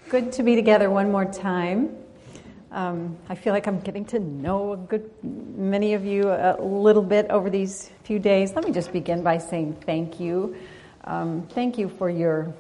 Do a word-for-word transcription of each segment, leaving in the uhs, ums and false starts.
good to be together one more time. Um, I feel like I'm getting to know a good many of you a little bit over these few days. Let me just begin by saying thank you. Um, thank you for your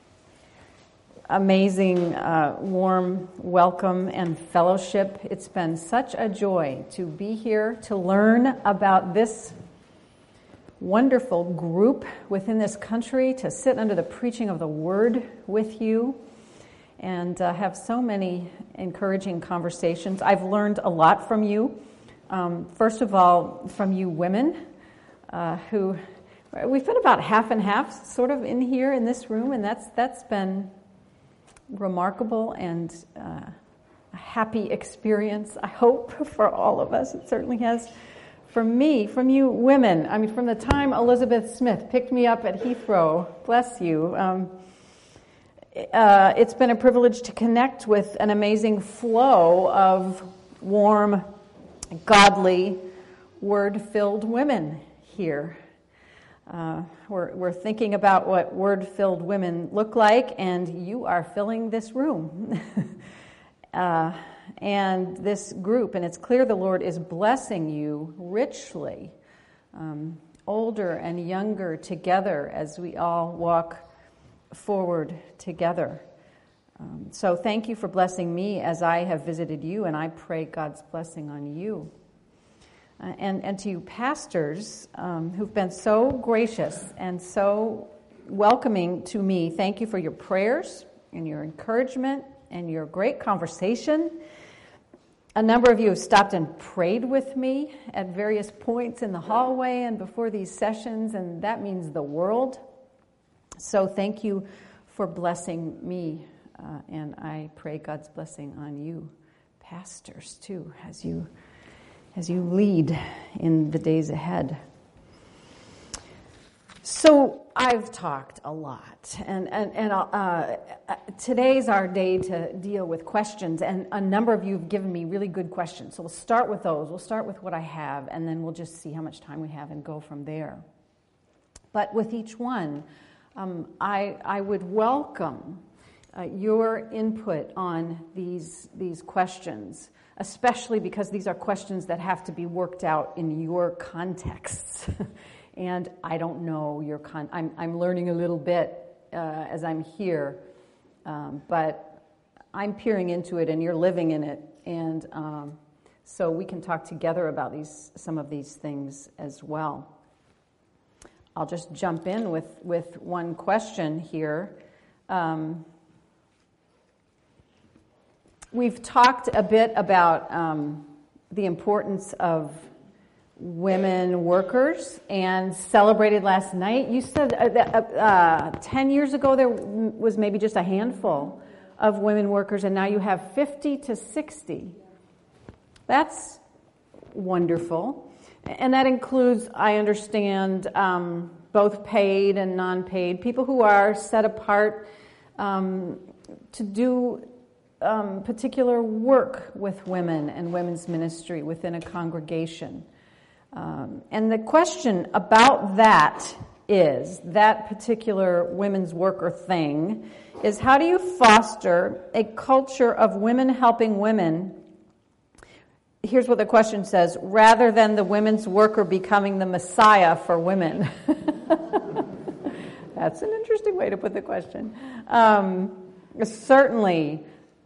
amazing, uh, warm welcome and fellowship. It's been such a joy to be here to learn about this wonderful group within this country, to sit under the preaching of the Word with you, and uh, have so many encouraging conversations. I've learned a lot from you. Um, first of all, from you women, uh, who we've been about half and half, sort of in here in this room, and that's that's been remarkable and uh, a happy experience, I hope, for all of us. It certainly has for me, from you women. I mean, from the time Elizabeth Smith picked me up at Heathrow, bless you, um, uh, it's been a privilege to connect with an amazing flow of warm, godly, word-filled women here. Uh, we're, we're thinking about what word-filled women look like, and you are filling this room. uh, and this group, and it's clear the Lord is blessing you richly, um, older and younger together, as we all walk forward together. Um, so thank you for blessing me as I have visited you, and I pray God's blessing on you. Uh, and, and to you pastors um, who've been so gracious and so welcoming to me, thank you for your prayers and your encouragement and your great conversation. A number of you have stopped and prayed with me at various points in the hallway and before these sessions, and that means the world. So thank you for blessing me, uh, and I pray God's blessing on you, pastors, too, as you as you lead in the days ahead. So I've talked a lot, and and and uh, today's our day to deal with questions, and a number of you have given me really good questions. So we'll start with those. We'll start with what I have, and then we'll just see how much time we have and go from there. But with each one, um, I I would welcome uh, your input on these these questions, especially because these are questions that have to be worked out in your contexts. And I don't know your con. I'm I'm learning a little bit uh, as I'm here, um, but I'm peering into it, and you're living in it, and um, so we can talk together about these some of these things as well. I'll just jump in with with one question here. Um, we've talked a bit about um, the importance of women workers, and celebrated last night. You said uh, that, uh, ten years ago there was maybe just a handful of women workers, and now you have fifty to sixty. That's wonderful. And that includes, I understand, um, both paid and non-paid, people who are set apart um, to do um, particular work with women and women's ministry within a congregation. Um, and the question about that is, that particular women's worker thing, is how do you foster a culture of women helping women? Here's what the question says: rather than the women's worker becoming the Messiah for women. That's an interesting way to put the question. Um, certainly,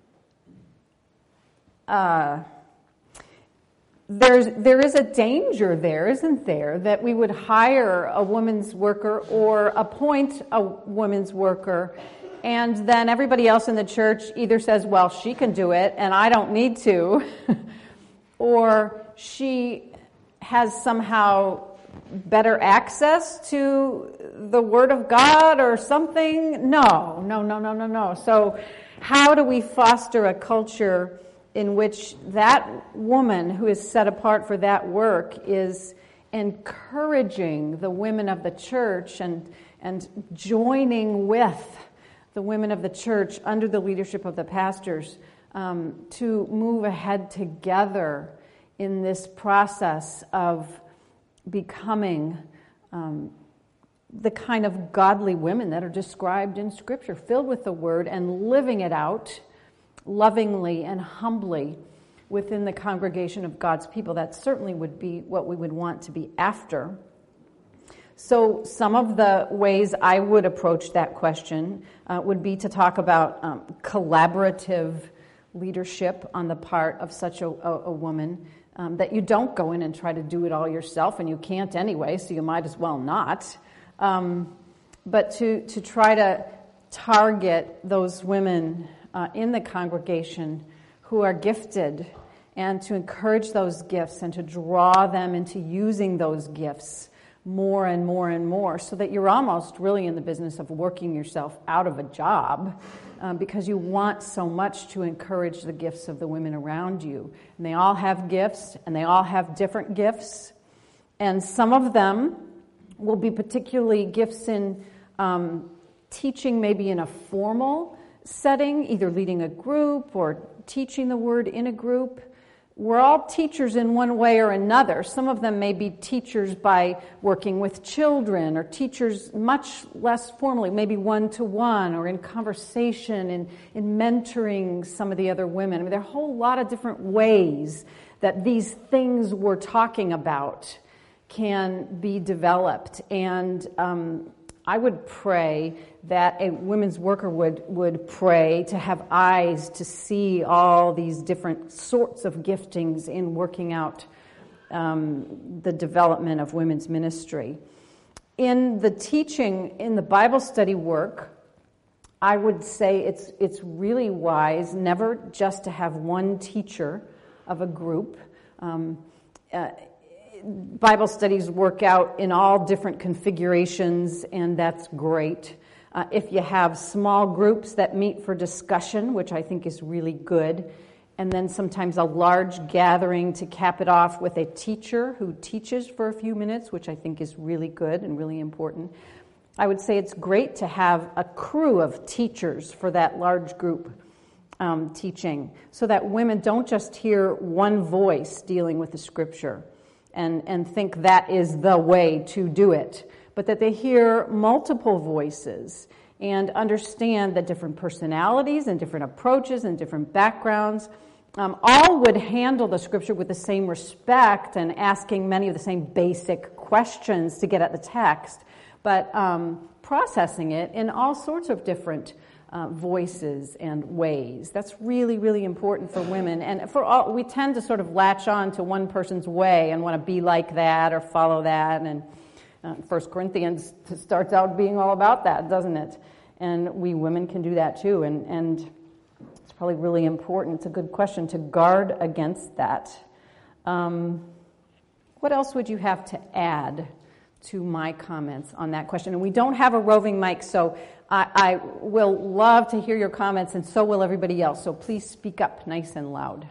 uh, There's there is a danger there, isn't there, that we would hire a woman's worker or appoint a woman's worker, and then everybody else in the church either says, well, she can do it and I don't need to, or she has somehow better access to the Word of God or something. No, no, no, no, no, no. So how do we foster a culture in which that woman who is set apart for that work is encouraging the women of the church and and joining with the women of the church under the leadership of the pastors um, to move ahead together in this process of becoming um, the kind of godly women that are described in Scripture, filled with the Word and living it out lovingly and humbly within the congregation of God's people. That certainly would be what we would want to be after. So some of the ways I would approach that question uh, would be to talk about um, collaborative leadership on the part of such a, a, a woman, um, that you don't go in and try to do it all yourself, and you can't anyway, so you might as well not. Um, but to, to try to target those women uh, in the congregation who are gifted, and to encourage those gifts and to draw them into using those gifts more and more and more, so that you're almost really in the business of working yourself out of a job, um, because you want so much to encourage the gifts of the women around you. And they all have gifts, and they all have different gifts. And some of them will be particularly gifts in um, teaching, maybe in a formal setting, either leading a group or teaching the word in a group. We're all teachers in one way or another. Some of them may be teachers by working with children, or teachers much less formally, maybe one-to-one, or in conversation, and in mentoring some of the other women. I mean, there are a whole lot of different ways that these things we're talking about can be developed. And um, I would pray that a women's worker would, would pray to have eyes to see all these different sorts of giftings in working out um, the development of women's ministry. In the teaching, in the Bible study work, I would say it's it's really wise never just to have one teacher of a group. Um, uh, Bible studies work out in all different configurations, and that's great. Uh, if you have small groups that meet for discussion, which I think is really good, and then sometimes a large gathering to cap it off with a teacher who teaches for a few minutes, which I think is really good and really important. I would say it's great to have a crew of teachers for that large group um, teaching, so that women don't just hear one voice dealing with the Scripture and, and think that is the way to do it, but that they hear multiple voices and understand that different personalities and different approaches and different backgrounds um, all would handle the Scripture with the same respect and asking many of the same basic questions to get at the text, but um, processing it in all sorts of different uh, voices and ways. That's really, really important for women. And for all, we tend to sort of latch on to one person's way and want to be like that or follow that. And uh, First Corinthians starts out being all about that, doesn't it? And we women can do that too. And, and it's probably really important. It's a good question to guard against that. Um, what else would you have to add to my comments on that question? And we don't have a roving mic, so I, I will love to hear your comments, and so will everybody else. So please speak up nice and loud.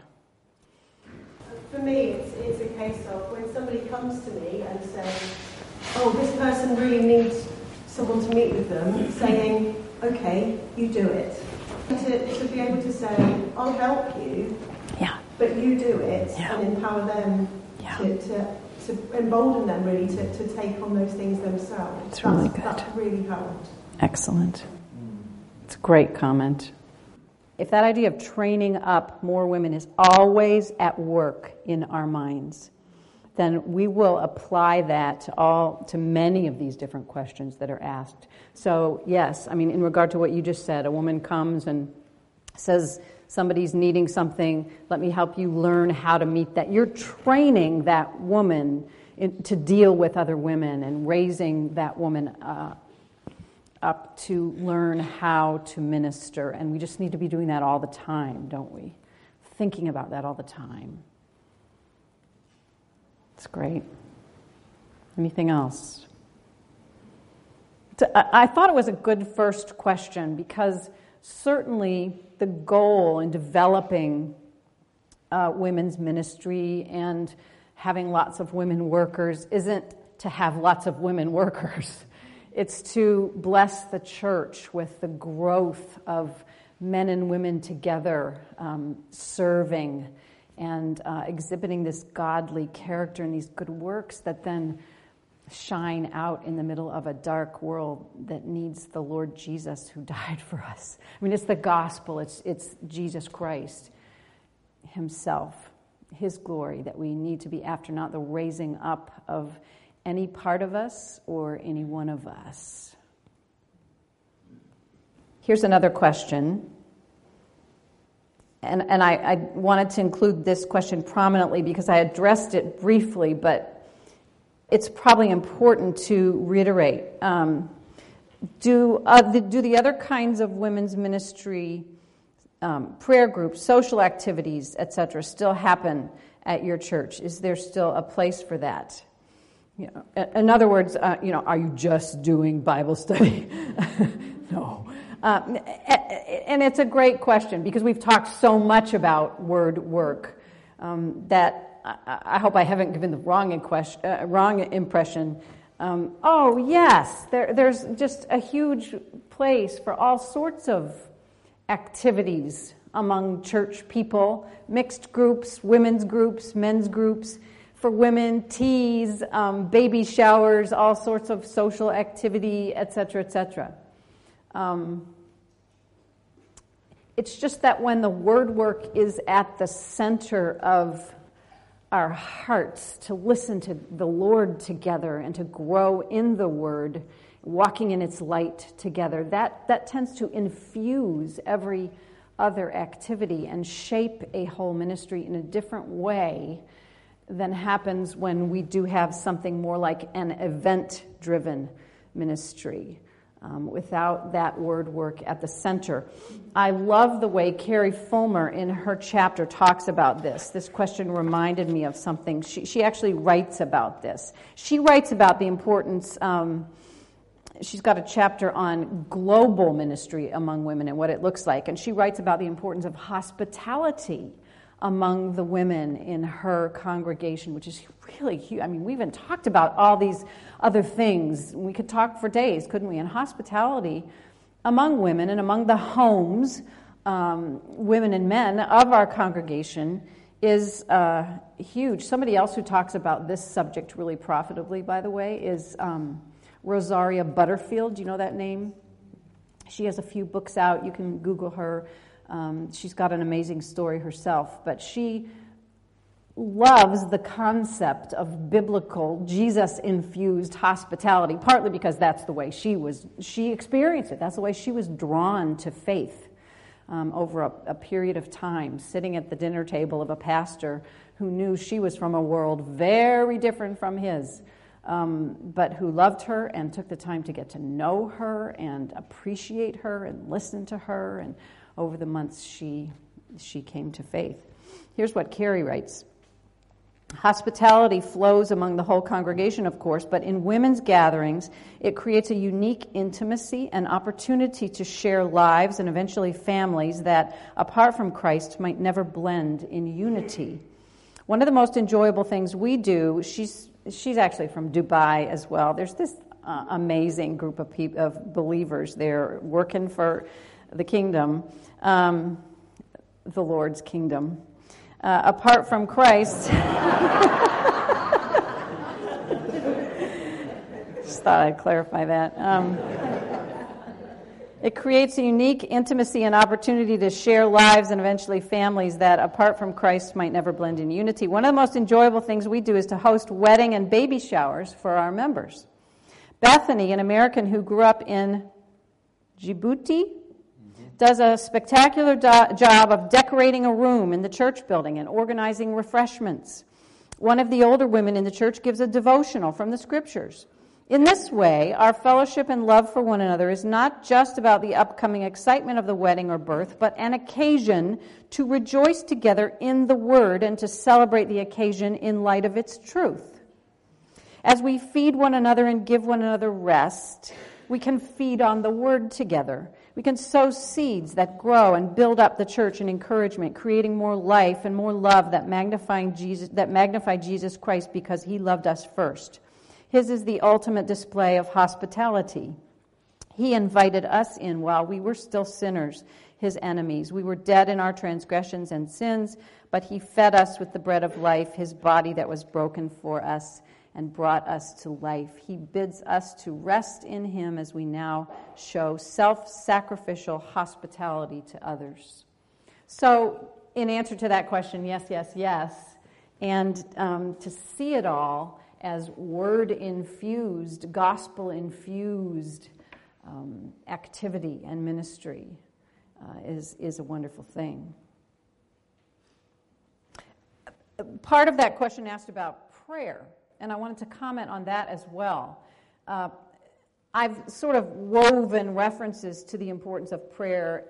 For me, it's, it's a case of when somebody comes to me and says, oh, this person really needs someone to meet with them, saying, okay, you do it. To, to be able to say, I'll help you, yeah. but you do it, yeah. and empower them yeah. to, to to embolden them really to, to take on those things themselves. It's that's, really good. That's really helped. Excellent. It's a great comment. If that idea of training up more women is always at work in our minds, then we will apply that to all to many of these different questions that are asked. So yes, I mean, in regard to what you just said, a woman comes and says, somebody's needing something, let me help you learn how to meet that. You're training that woman in, to deal with other women and raising that woman uh, up to learn how to minister. And we just need to be doing that all the time, don't we? Thinking about that all the time. It's great. Anything else? I thought it was a good first question, because certainly the goal in developing uh, women's ministry and having lots of women workers isn't to have lots of women workers. It's to bless the church with the growth of men and women together, um, serving and uh, exhibiting this godly character and these good works that then shine out in the middle of a dark world that needs the Lord Jesus who died for us. I mean, it's the gospel. It's it's Jesus Christ himself, his glory that we need to be after, not the raising up of any part of us or any one of us. Here's another question. And, and I, I wanted to include this question prominently because I addressed it briefly, but it's probably important to reiterate. Um, do, uh, the, do the other kinds of women's ministry, um, prayer groups, social activities, et cetera, still happen at your church? Is there still a place for that? You know, in other words, uh, you know, are you just doing Bible study? No. Uh, and it's a great question because we've talked so much about word work um, that I, I hope I haven't given the wrong, question, uh, wrong impression. Um, oh, yes, there, there's just a huge place for all sorts of activities among church people, mixed groups, women's groups, men's groups, for women, teas, um, baby showers, all sorts of social activity, et cetera, et cetera. Um, it's just that when the word work is at the center of our hearts, to listen to the Lord together and to grow in the word, walking in its light together, that, that tends to infuse every other activity and shape a whole ministry in a different way than happens when we do have something more like an event-driven ministry. Um, without that word work at the center. I love the way Carrie Fulmer in her chapter talks about this. This question reminded me of something. She, she actually writes about this. She writes about the importance, um, she's got a chapter on global ministry among women and what it looks like, and she writes about the importance of hospitality among the women in her congregation, which is really huge. I mean, we even talked about all these other things. We could talk for days, couldn't we? And hospitality among women and among the homes, um, women and men of our congregation is uh, huge. Somebody else who talks about this subject really profitably, by the way, is um, Rosaria Butterfield. Do you know that name? She has a few books out. You can Google her. Um, she's got an amazing story herself, but she loves the concept of biblical, Jesus-infused hospitality, partly because that's the way she was, she experienced it. That's the way she was drawn to faith um, over a, a period of time, sitting at the dinner table of a pastor who knew she was from a world very different from his, um, but who loved her and took the time to get to know her and appreciate her and listen to her, and over the months she she came to faith. Here's what Carrie writes. Hospitality flows among the whole congregation, of course, but in women's gatherings, it creates a unique intimacy and opportunity to share lives and eventually families that, apart from Christ, might never blend in unity. One of the most enjoyable things we do, she's she's actually from Dubai as well. There's this uh, amazing group of people, of believers there working for the kingdom, um, the Lord's kingdom. Uh, apart from Christ, just thought I'd clarify that. Um, it creates a unique intimacy and opportunity to share lives and eventually families that, apart from Christ, might never blend in unity. One of the most enjoyable things we do is to host wedding and baby showers for our members. Bethany, an American who grew up in Djibouti, does a spectacular do- job of decorating a room in the church building and organizing refreshments. One of the older women in the church gives a devotional from the scriptures. In this way, our fellowship and love for one another is not just about the upcoming excitement of the wedding or birth, but an occasion to rejoice together in the Word and to celebrate the occasion in light of its truth. As we feed one another and give one another rest, we can feed on the Word together. We can sow seeds that grow and build up the church in encouragement, creating more life and more love that magnifying Jesus, that magnify Jesus Christ because he loved us first. His is the ultimate display of hospitality. He invited us in while we were still sinners, his enemies. We were dead in our transgressions and sins, but he fed us with the bread of life, his body that was broken for us. and brought us to life. He bids us to rest in him as we now show self-sacrificial hospitality to others. So, in answer to that question, yes, yes, yes, and um, to see it all as word-infused, gospel-infused um, activity and ministry uh, is, is a wonderful thing. Part of that question asked about prayer, and I wanted to comment on that as well. Uh, I've sort of woven references to the importance of prayer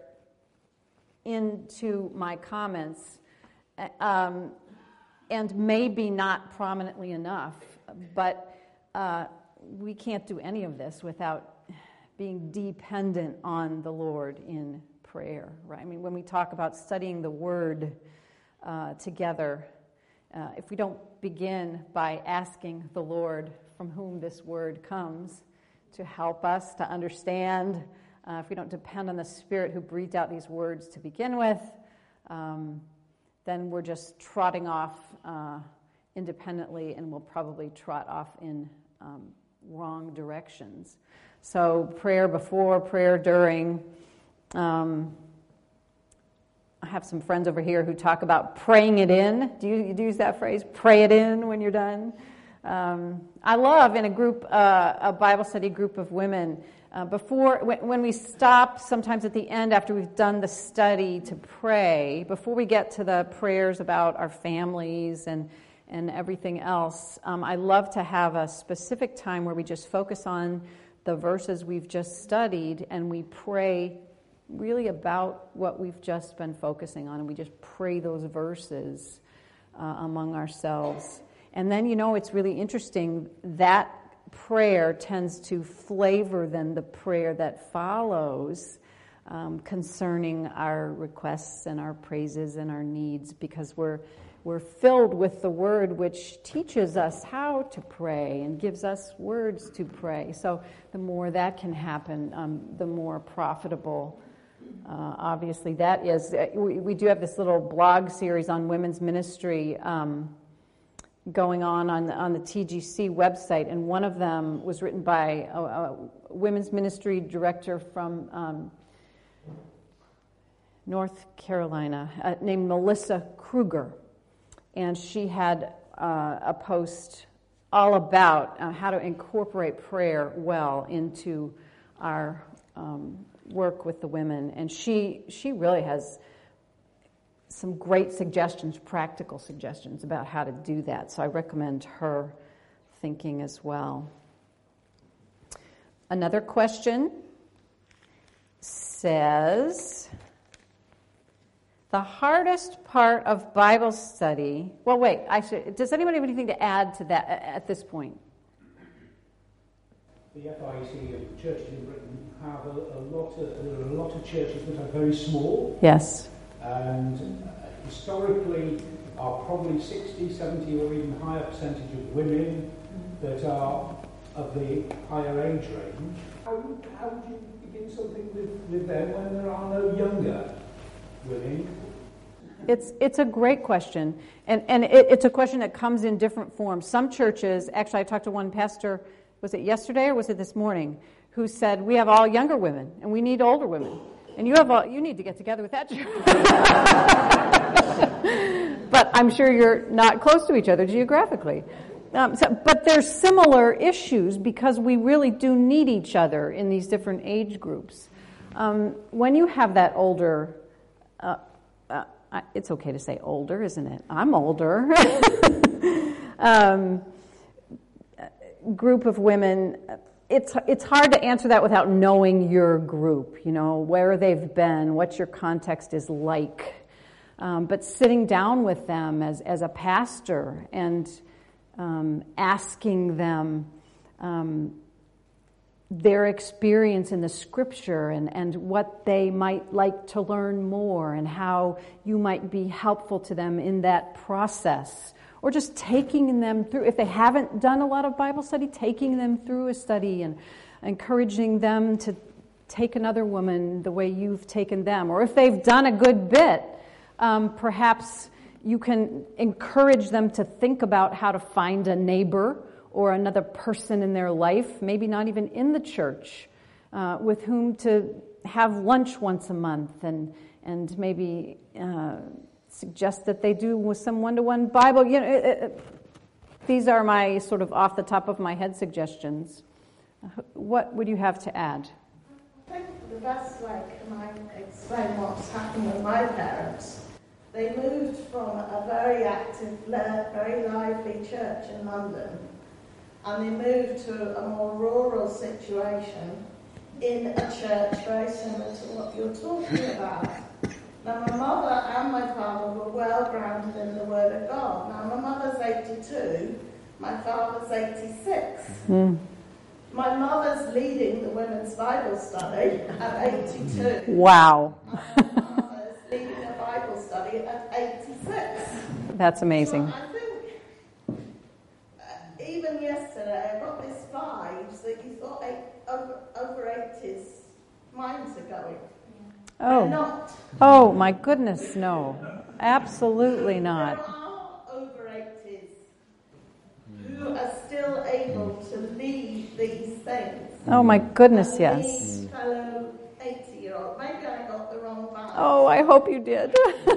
into my comments, um, and maybe not prominently enough, but uh, we can't do any of this without being dependent on the Lord in prayer, right? I mean, when we talk about studying the Word uh, together, uh, if we don't begin by asking the Lord from whom this Word comes to help us to understand, uh, if we don't depend on the Spirit who breathed out these words to begin with, um, then we're just trotting off uh, independently, and we'll probably trot off in um, wrong directions. So prayer before, prayer during. Um, I have some friends over here who talk about praying it in. Do you, you use that phrase, pray it in when you're done? Um, I love in a group, uh, a Bible study group of women, uh, before, when, when we stop sometimes at the end after we've done the study to pray, before we get to the prayers about our families and, and everything else, um, I love to have a specific time where we just focus on the verses we've just studied and we pray really about what we've just been focusing on, and we just pray those verses uh, among ourselves. And then, you know, it's really interesting, that prayer tends to flavor then the prayer that follows um, concerning our requests and our praises and our needs, because we're we're filled with the Word which teaches us how to pray and gives us words to pray. So the more that can happen, um, the more profitable Uh, obviously, that is. We, we do have this little blog series on women's ministry um, going on on the, on the T G C website, and one of them was written by a, a women's ministry director from um, North Carolina uh, named Melissa Kruger, and she had uh, a post all about uh, how to incorporate prayer well into our um, work with the women, and she she really has some great suggestions, practical suggestions about how to do that. So I recommend her thinking as well. Another question says, the hardest part of Bible study. Well, wait. I should. Does anyone have anything to add to that at this point? The F I E C of churches in Britain have a, a lot of there are a lot of churches that are very small. Yes. And uh, historically are probably sixty, seventy or even higher percentage of women that are of the higher age range. How would, how would you begin something with, with them when there are no younger women? It's it's a great question. And, and it, it's a question that comes in different forms. Some churches, actually I talked to one pastor, was it yesterday or was it this morning, who said, we have all younger women and we need older women. And you have all, you need to get together with that church. But I'm sure you're not close to each other geographically. Um, so, but there's similar issues because we really do need each other in these different age groups. Um, when you have that older, uh, uh, it's okay to say older, isn't it? I'm older. um, group of women, it's it's hard to answer that without knowing your group, you know, where they've been, what your context is like. Um, but sitting down with them as, as a pastor and um, asking them um, their experience in the Scripture and, and what they might like to learn more and how you might be helpful to them in that process. Or just taking them through, if they haven't done a lot of Bible study, taking them through a study and encouraging them to take another woman the way you've taken them. Or if they've done a good bit, um, perhaps you can encourage them to think about how to find a neighbor or another person in their life, maybe not even in the church, uh, with whom to have lunch once a month and and maybe uh, suggest that they do with some one-to-one Bible. You know, it, it, these are my sort of off the top of my head suggestions. What would you have to add? I think the best way can I explain what's happened with my parents. They moved from a very active, very lively church in London, and they moved to a more rural situation in a church very similar to what you're talking about. Now, my mother and my father were well grounded in the Word of God. Now, my mother's eighty-two, my father's eighty-six. Mm. My mother's leading the women's Bible study at eighty-two. Wow. And my father's leading a Bible study at eighty-six. That's amazing. So I think, uh, even yesterday, I got this vibes that you thought eight, over, over eighties minds are going. Oh. They're not. Oh, my goodness, no. Absolutely not. There are over eighties who are still able to lead these things. Oh, my goodness, and yes. lead fellow eighty-year-old. Maybe I got the wrong vibe. Oh, I hope you did.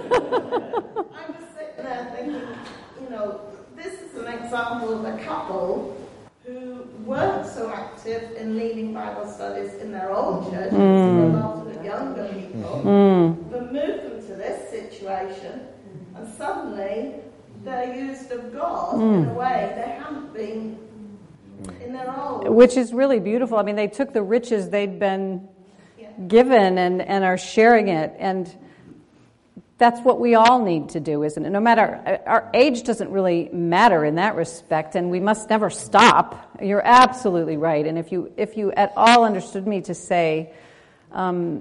I'm just sitting there thinking, you know, this is an example of a couple who weren't so active in leading Bible studies in their own church, mm. a lot of the younger people, mm. but moved them to this situation, and suddenly they're used of God mm. in a way they haven't been in their own. Which is really beautiful. I mean, they took the riches they'd been yeah. given and, and are sharing it, and that's what we all need to do, isn't it? No matter, our age doesn't really matter in that respect, and we must never stop. You're absolutely right. And if you if you at all understood me to say, um,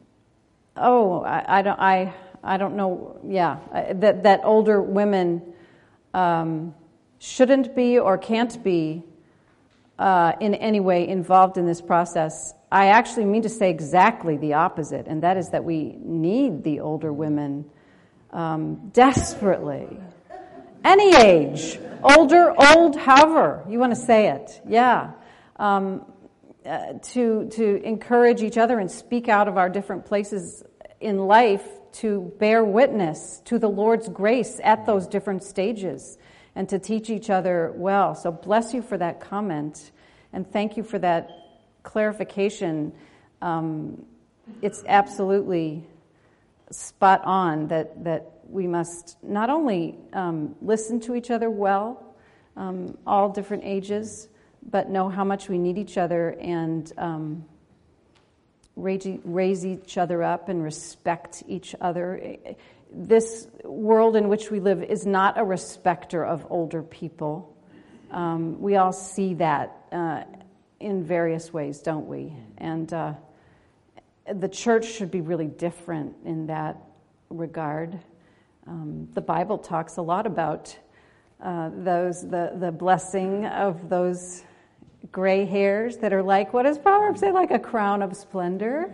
oh, I, I don't, I, I don't know, yeah, that that older women um, shouldn't be or can't be uh, in any way involved in this process, I actually mean to say exactly the opposite, and that is that we need the older women um, desperately. Any age, older, old, however you want to say it, yeah, um, uh, to to encourage each other and speak out of our different places in life to bear witness to the Lord's grace at those different stages and to teach each other well. So bless you for that comment, and thank you for that clarification. Um, it's absolutely spot on that, that we must not only um, listen to each other well, um, all different ages, but know how much we need each other and um, raise, raise each other up and respect each other. This world in which we live is not a respecter of older people. Um, we all see that uh, in various ways, don't we? And uh, the church should be really different in that regard. Um, the Bible talks a lot about uh, those the, the blessing of those gray hairs that are like, what does Proverbs say, like a crown of splendor?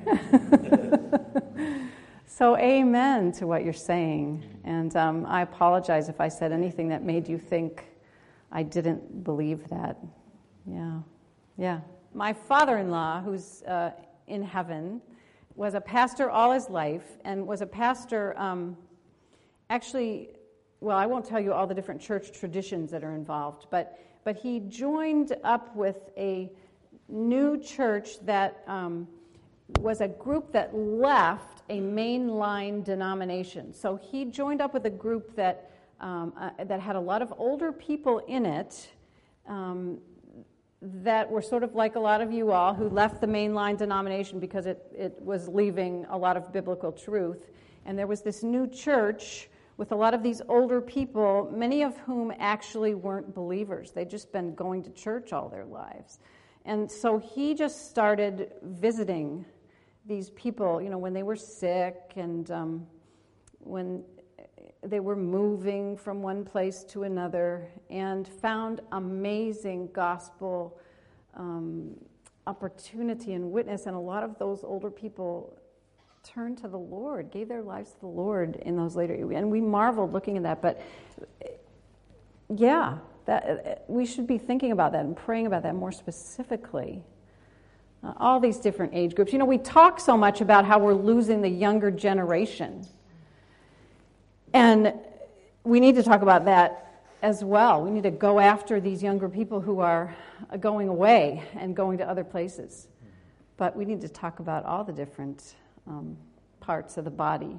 So amen to what you're saying. And um, I apologize if I said anything that made you think I didn't believe that. Yeah. Yeah. My father-in-law, who's uh, in heaven, was a pastor all his life and was a pastor, um, actually, well, I won't tell you all the different church traditions that are involved, but but he joined up with a new church that um, was a group that left a mainline denomination. So he joined up with a group that um, uh, that had a lot of older people in it, um, that were sort of like a lot of you all who left the mainline denomination because it, it was leaving a lot of biblical truth. And there was this new church with a lot of these older people, many of whom actually weren't believers. They'd just been going to church all their lives. And so he just started visiting these people, you know, when they were sick and um, when they were moving from one place to another, and found amazing gospel um, opportunity and witness. And a lot of those older people turned to the Lord, gave their lives to the Lord in those later years. And we marveled looking at that. But yeah, That we should be thinking about that and praying about that more specifically. Uh, all these different age groups. You know, we talk so much about how we're losing the younger generation. And we need to talk about that as well. We need to go after these younger people who are going away and going to other places. But we need to talk about all the different um, parts of the body.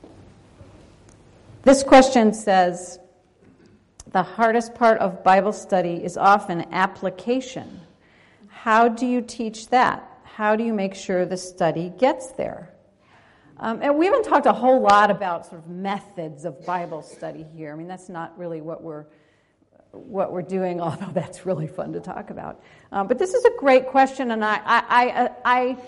This question says, the hardest part of Bible study is often application. How do you teach that? How do you make sure the study gets there? Um, and we haven't talked a whole lot about sort of methods of Bible study here. I mean, that's not really what we're what we're doing, although that's really fun to talk about. Um, but this is a great question, and I, I, I, I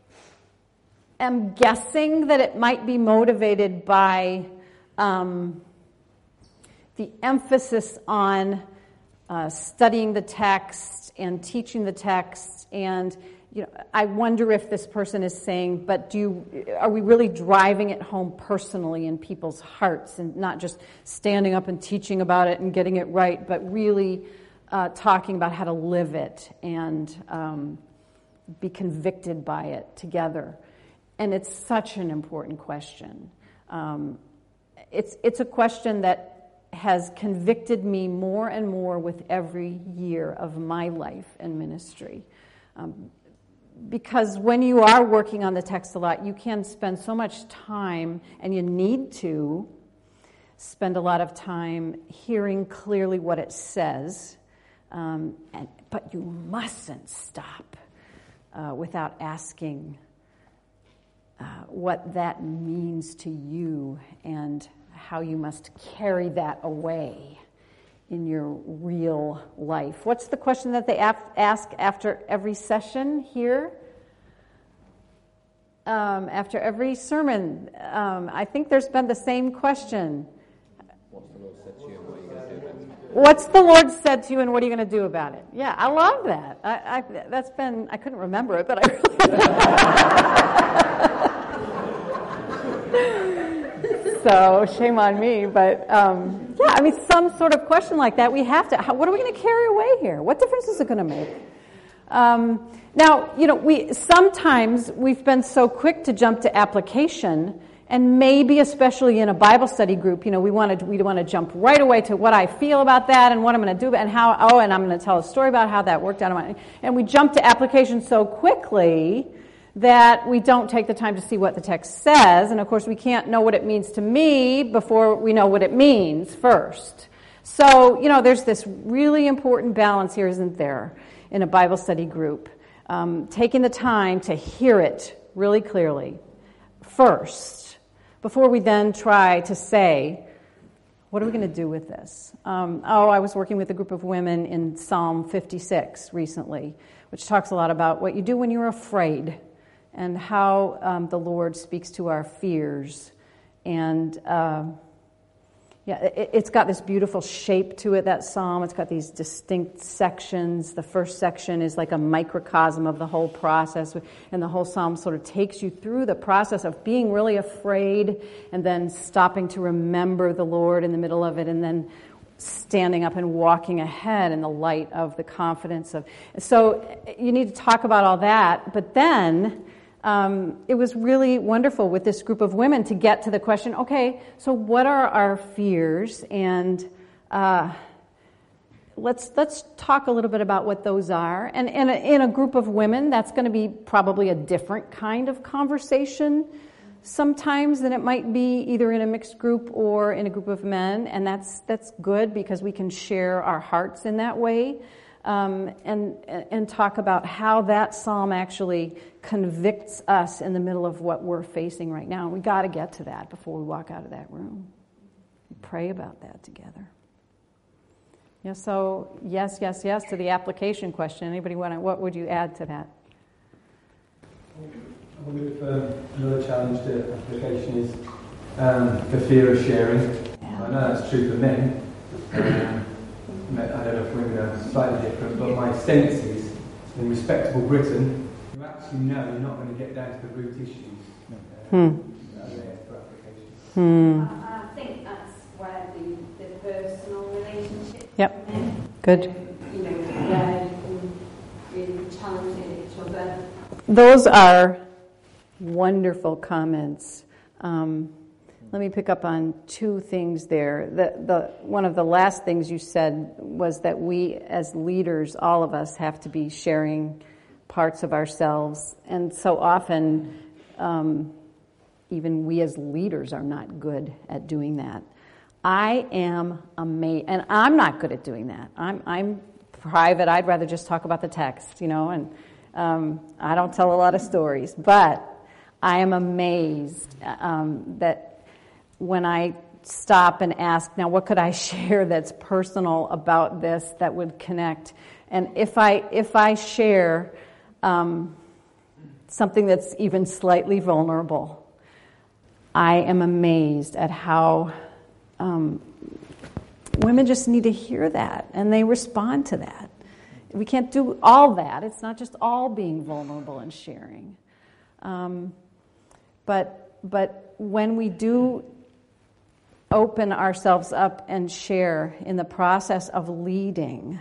am guessing that it might be motivated by um, the emphasis on uh, studying the text and teaching the text, and you know, I wonder if this person is saying, but do you, are we really driving it home personally in people's hearts and not just standing up and teaching about it and getting it right, but really uh, talking about how to live it and um, be convicted by it together? And it's such an important question. Um, it's it's a question that has convicted me more and more with every year of my life and ministry. Um, Because when you are working on the text a lot, you can spend so much time, and you need to spend a lot of time hearing clearly what it says, um, and, but you mustn't stop uh, without asking uh, what that means to you and how you must carry that away in your real life. What's the question that they ap- ask after every session here? Um, after every sermon, um, I think there's been the same question. What's the Lord said to you and what are you going to do about it? Yeah, I love that. I, I, that's been, I couldn't remember it, but I really So shame on me, but um, yeah, I mean, some sort of question like that, we have to, how, what are we going to carry away here? What difference is it going to make? Um, now, you know, we sometimes we've been so quick to jump to application, and maybe especially in a Bible study group, you know, we want to we want to jump right away to what I feel about that and what I'm going to do and how, oh, and I'm going to tell a story about how that worked out. And we jump to application so quickly that we don't take the time to see what the text says. And of course, we can't know what it means to me before we know what it means first. So, you know, there's this really important balance here, isn't there, in a Bible study group? Um, taking the time to hear it really clearly first, before we then try to say, what are we going to do with this? Um, oh, I was working with a group of women in Psalm fifty-six recently, which talks a lot about what you do when you're afraid, and how um, the Lord speaks to our fears. And uh, yeah, it, it's got this beautiful shape to it, that psalm. It's got these distinct sections. The first section is like a microcosm of the whole process, and the whole psalm sort of takes you through the process of being really afraid and then stopping to remember the Lord in the middle of it, and then standing up and walking ahead in the light of the confidence of. So you need to talk about all that, but then Um, it was really wonderful with this group of women to get to the question, okay, so what are our fears? And uh, let's let's talk a little bit about what those are. And, and in a group of women, that's going to be probably a different kind of conversation sometimes than it might be either in a mixed group or in a group of men. And that's that's good because we can share our hearts in that way. Um, and and talk about how that psalm actually convicts us in the middle of what we're facing right now. We got to get to that before we walk out of that room. Pray about that together. Yeah. So yes, yes, yes to the application question. Anybody want to? What would you add to that? I wonder if um, another challenge to application is um, the fear of sharing. Yeah. I know that's true for men. Um, I don't know if women are slightly different, but my sense is, in respectable Britain, you actually know you're not going to get down to the root issues. Uh, hmm. For application. Hmm. I think that's where the, the personal relationship yep. Good. You know, where you can be challenging each other. Those are wonderful comments. Um, let me pick up on two things there. The, the, one of the last things you said was that we as leaders, all of us, have to be sharing parts of ourselves. And so often, um, even we as leaders are not good at doing that. I am amazed, and I'm not good at doing that. I'm, I'm private. I'd rather just talk about the text, you know, and um, I don't tell a lot of stories. But I am amazed um, that when I stop and ask, now what could I share that's personal about this that would connect? And if I if I share um, something that's even slightly vulnerable, I am amazed at how um, women just need to hear that, and they respond to that. We can't do all that. It's not just all being vulnerable and sharing. Um, but but when we do open ourselves up and share in the process of leading,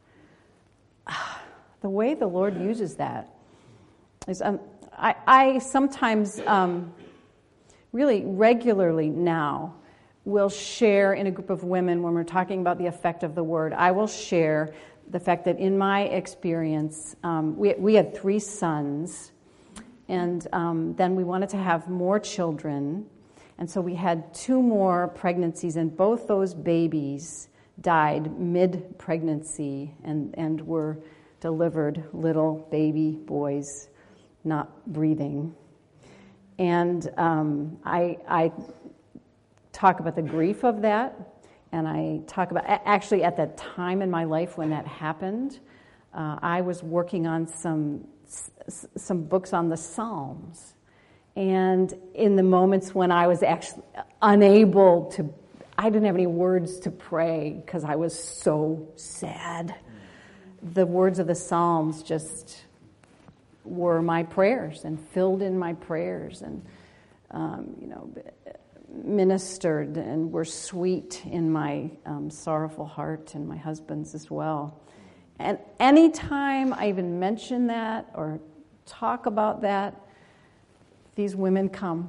the way the Lord uses that is, um, I, I sometimes, um, really regularly now, will share in a group of women when we're talking about the effect of the word. I will share the fact that in my experience, um, we, we had three sons, and um, then we wanted to have more children. And so we had two more pregnancies, and both those babies died mid-pregnancy and, and were delivered little baby boys, not breathing. And um, I, I talk about the grief of that, and I talk about, actually at that time in my life when that happened, uh, I was working on some some books on the Psalms. And in the moments when I was actually unable to, I didn't have any words to pray because I was so sad. The words of the Psalms just were my prayers and filled in my prayers and, um, you know, ministered and were sweet in my um, sorrowful heart and my husband's as well. And anytime I even mention that or talk about that, these women come,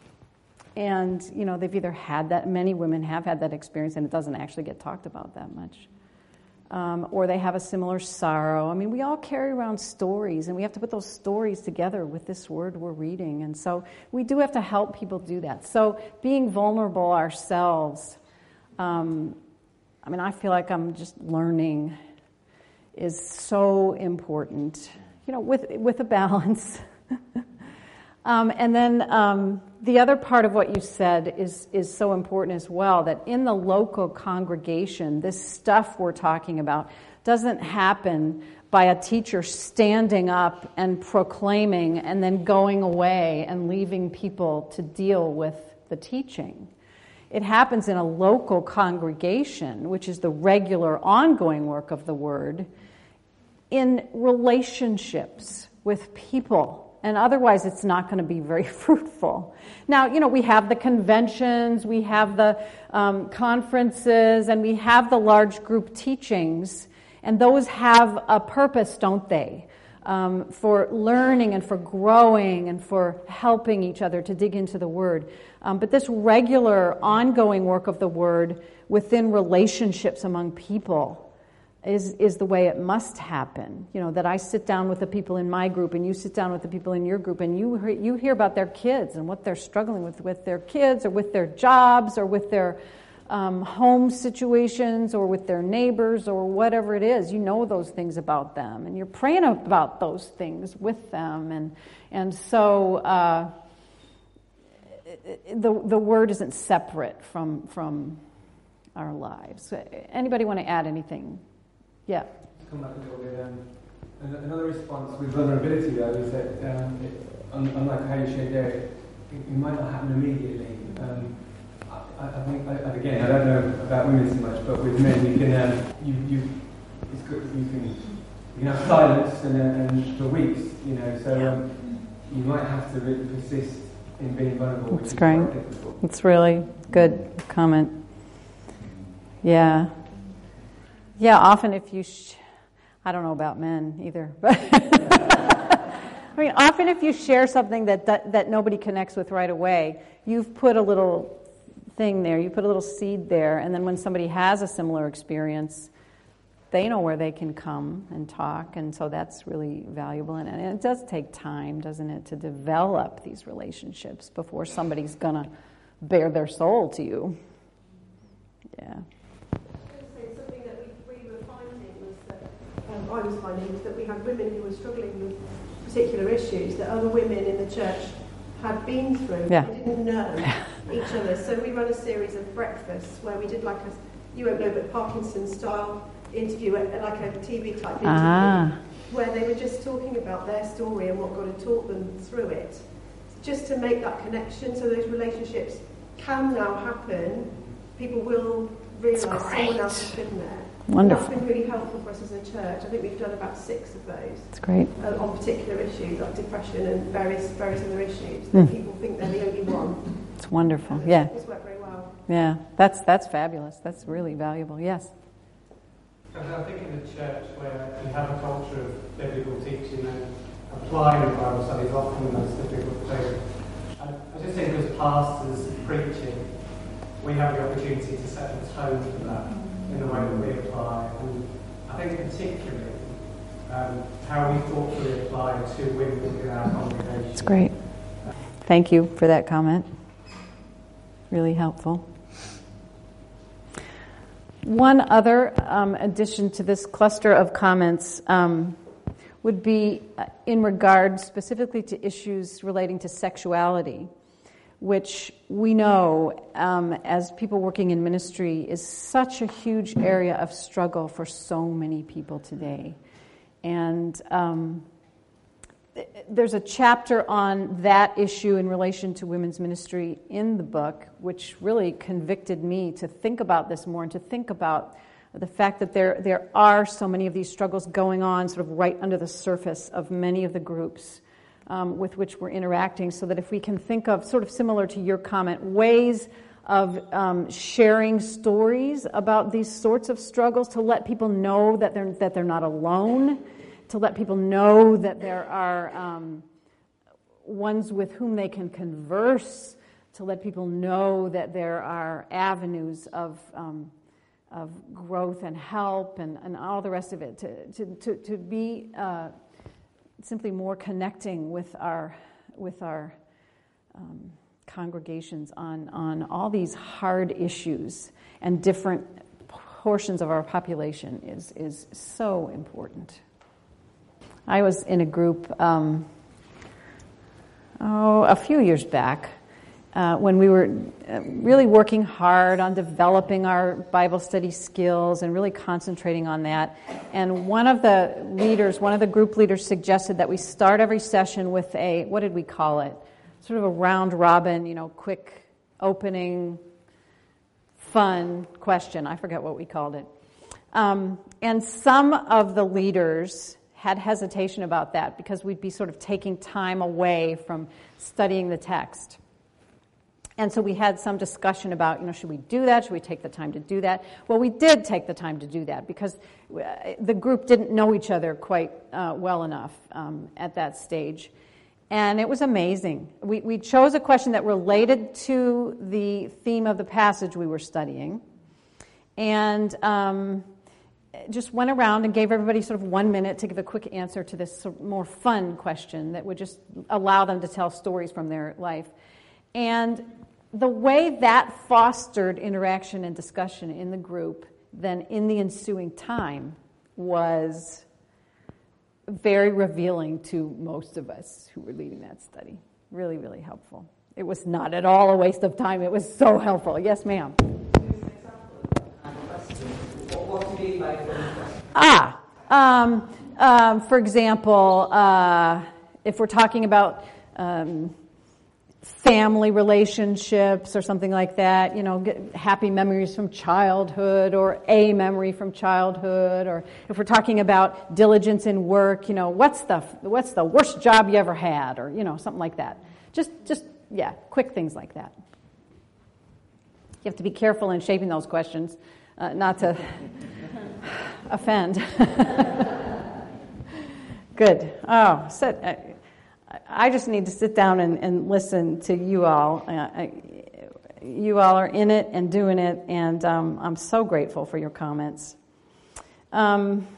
and you know they've either had that. Many women have had that experience, and it doesn't actually get talked about that much, um, or they have a similar sorrow. I mean, we all carry around stories, and we have to put those stories together with this word we're reading, and so we do have to help people do that. So being vulnerable ourselves, um, I mean, I feel like I'm just learning, is so important. You know, with with a balance. Um, and then um, the other part of what you said is is so important as well, that in the local congregation, this stuff we're talking about doesn't happen by a teacher standing up and proclaiming and then going away and leaving people to deal with the teaching. It happens in a local congregation, which is the regular ongoing work of the Word, in relationships with people. And otherwise, it's not going to be very fruitful. Now, you know, we have the conventions, we have the um, conferences, and we have the large group teachings, and those have a purpose, don't they? Um, for learning and for growing and for helping each other to dig into the Word. Um, but this regular, ongoing work of the Word within relationships among people is is the way it must happen. You know, that I sit down with the people in my group and you sit down with the people in your group and you hear, you hear about their kids and what they're struggling with with their kids or with their jobs or with their um, home situations or with their neighbors or whatever it is. You know those things about them and you're praying about those things with them. And and so uh, the the Word isn't separate from from our lives. Anybody want to add anything? Yeah. Come back a little bit. Um, another response with vulnerability, though, is that um, it, unlike how you shared there, it, it might not happen immediately. Um, I, I think, I, again, I don't know about women so much, but with men, you can, um, you, you, it's good, you can, you can have silence and, uh, and for weeks, you know. So um, you might have to really persist in being vulnerable. That's great. It's really good comment. Yeah. Yeah, often if you, sh- I don't know about men either, but I mean, often if you share something that, that that nobody connects with right away, you've put a little thing there, you put a little seed there, and then when somebody has a similar experience, they know where they can come and talk, and so that's really valuable. And, and it does take time, doesn't it, to develop these relationships before somebody's going to bare their soul to you. Yeah. Something that we, we were finding was that, um, I was finding, was that we had women who were struggling with particular issues that other women in the church had been through. Yeah. They didn't know each other. So we run a series of breakfasts where we did like a, you won't know, but Parkinson-style interview, like a T V type interview, Ah. where they were just talking about their story and what God had taught them through it, just to make that connection so those relationships can now happen. People will realise someone else has been there. Wonderful. And that's been really helpful for us as a church. I think we've done about six of those. That's great. Uh, on particular issues like depression and various various other issues. Mm. That people think they're the only one. It's wonderful. And Yeah. It's worked very well. Yeah. That's that's fabulous. That's really valuable. Yes. And I think in a church where you have a culture of biblical teaching and applying Bible studies, often that's difficult too. I, I just think as pastors preaching, we have the opportunity to set the tone for that in the way that we apply. And I think particularly um, how we thoughtfully apply to women in our congregation. It's great. Thank you for that comment. Really helpful. One other um, addition to this cluster of comments um, would be uh, in regard specifically to issues relating to sexuality, which we know um, as people working in ministry is such a huge area of struggle for so many people today. And um, there's a chapter on that issue in relation to women's ministry in the book, which really convicted me to think about this more and to think about the fact that there there are so many of these struggles going on sort of right under the surface of many of the groups um, with which we're interacting, so that if we can think of, sort of similar to your comment, ways of um, sharing stories about these sorts of struggles to let people know that they're that they're not alone, to let people know that there are um, ones with whom they can converse, to let people know that there are avenues of um, of growth and help and, and all the rest of it, to to to, to be uh, simply more connecting with our with our um, congregations on on all these hard issues and different portions of our population is is so important. I was in a group um, oh, a few years back uh, when we were really working hard on developing our Bible study skills and really concentrating on that. And one of the leaders, one of the group leaders suggested that we start every session with a, what did we call it? Sort of a round robin, you know, quick opening, fun question. I forget what we called it. Um, and some of the leaders had hesitation about that because we'd be sort of taking time away from studying the text. And so we had some discussion about, you know, should we do that? Should we take the time to do that? Well, we did take the time to do that because the group didn't know each other quite uh, well enough um, at that stage. And it was amazing. We, we chose a question that related to the theme of the passage we were studying. And um, just went around and gave everybody sort of one minute to give a quick answer to this sort of more fun question that would just allow them to tell stories from their life. And the way that fostered interaction and discussion in the group then in the ensuing time was very revealing to most of us who were leading that study. Really, really helpful. It was not at all a waste of time. It was so helpful. Yes, ma'am. What do you mean by Ah, um, um, for example, uh, if we're talking about um, family relationships or something like that, you know, get happy memories from childhood or a memory from childhood, or if we're talking about diligence in work, you know, what's the what's the worst job you ever had, or you know, something like that. Just, just yeah, quick things like that. You have to be careful in shaping those questions, uh, not to offend. Good. Oh, sit, I, I just need to sit down and, and listen to you all. Uh, I, you all are in it and doing it, and um, I'm so grateful for your comments. Um,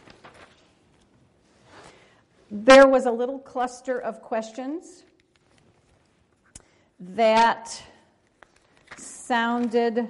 there was a little cluster of questions that sounded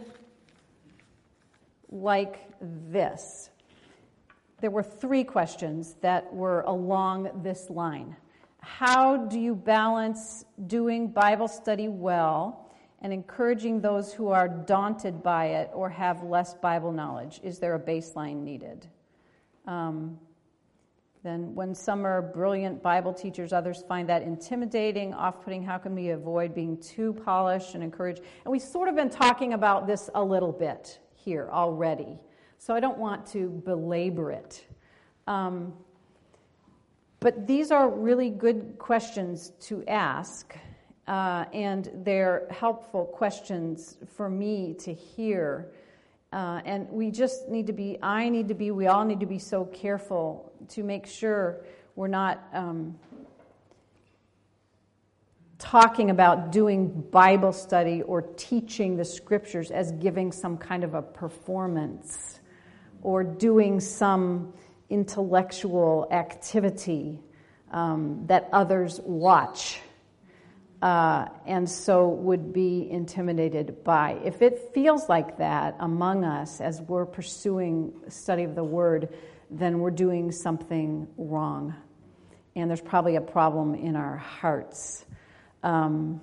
like this. There were three questions that were along this line. How do you balance doing Bible study well and encouraging those who are daunted by it or have less Bible knowledge? Is there a baseline needed? Um, then when some are brilliant Bible teachers, others find that intimidating, off-putting. How can we avoid being too polished and encourage? And we've sort of been talking about this a little bit here already, so I don't want to belabor it. Um, but these are really good questions to ask, uh, and they're helpful questions for me to hear. Uh, and we just need to be, I need to be, we all need to be so careful to make sure we're not um, talking about doing Bible study or teaching the scriptures as giving some kind of a performance or doing some intellectual activity um, that others watch uh, and so would be intimidated by. If it feels like that among us as we're pursuing study of the Word, then we're doing something wrong. And there's probably a problem in our hearts. Um,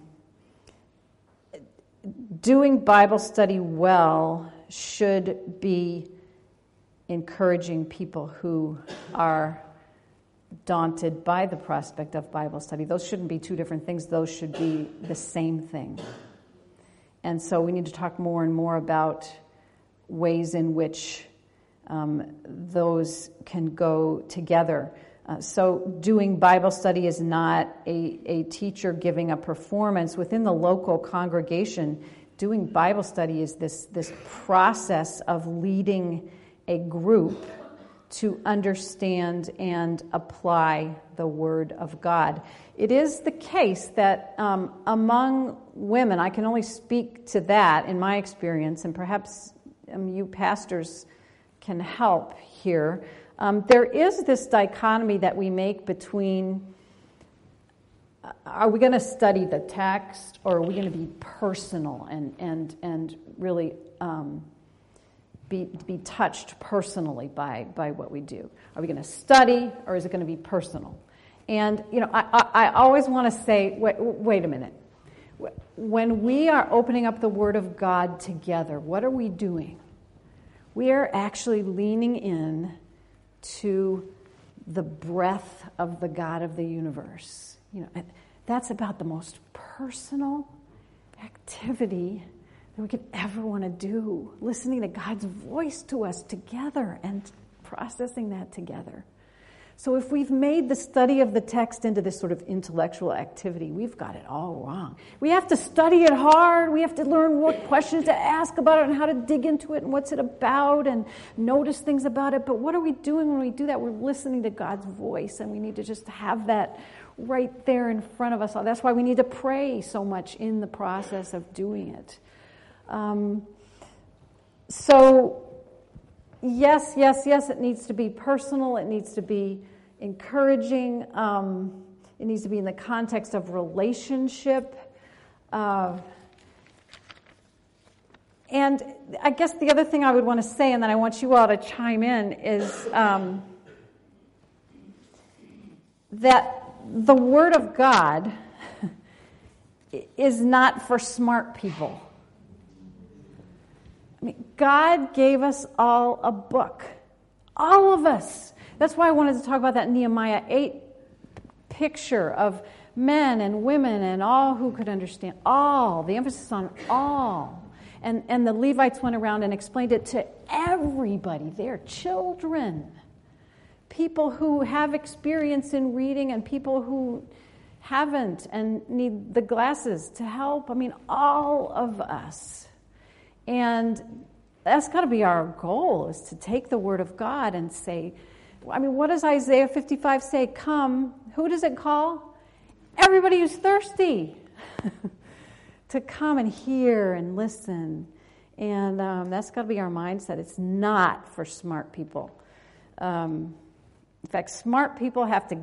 doing Bible study well should be encouraging people who are daunted by the prospect of Bible study. Those shouldn't be two different things. Those should be the same thing. And so we need to talk more and more about ways in which um, those can go together. Uh, so doing Bible study is not a, a teacher giving a performance within the local congregation. Doing Bible study is this, this process of leading a group to understand and apply the Word of God. It is the case that um, among women, I can only speak to that in my experience, and perhaps um, you pastors can help here. Um, there is this dichotomy that we make between, uh, are we going to study the text, or are we going to be personal and and and really um, be be touched personally by by what we do? Are we going to study, or is it going to be personal? And you know, I I, I always want to say, wait, wait a minute. When we are opening up the Word of God together, what are we doing? We are actually leaning in to the breath of the God of the universe. You know, that's about the most personal activity that we could ever want to do, listening to God's voice to us together and processing that together. So if we've made the study of the text into this sort of intellectual activity, we've got it all wrong. We have to study it hard. We have to learn what questions to ask about it and how to dig into it and what's it about and notice things about it. But what are we doing when we do that? We're listening to God's voice, and we need to just have that right there in front of us. That's why we need to pray so much in the process of doing it. Um, so... Yes, yes, yes, it needs to be personal. It needs to be encouraging. Um, it needs to be in the context of relationship. Uh, and I guess the other thing I would want to say, and then I want you all to chime in, is um, that the Word of God is not for smart people. I mean, God gave us all a book. All of us. That's why I wanted to talk about that Nehemiah eight picture of men and women and all who could understand. All. The emphasis on all. And, and the Levites went around and explained it to everybody. Their children. People who have experience in reading and people who haven't and need the glasses to help. I mean, all of us. And that's got to be our goal, is to take the Word of God and say, I mean, what does Isaiah fifty-five say? Come. Who does it call? Everybody who's thirsty. To come and hear and listen. And um, that's got to be our mindset. It's not for smart people. Um, in fact, smart people have to,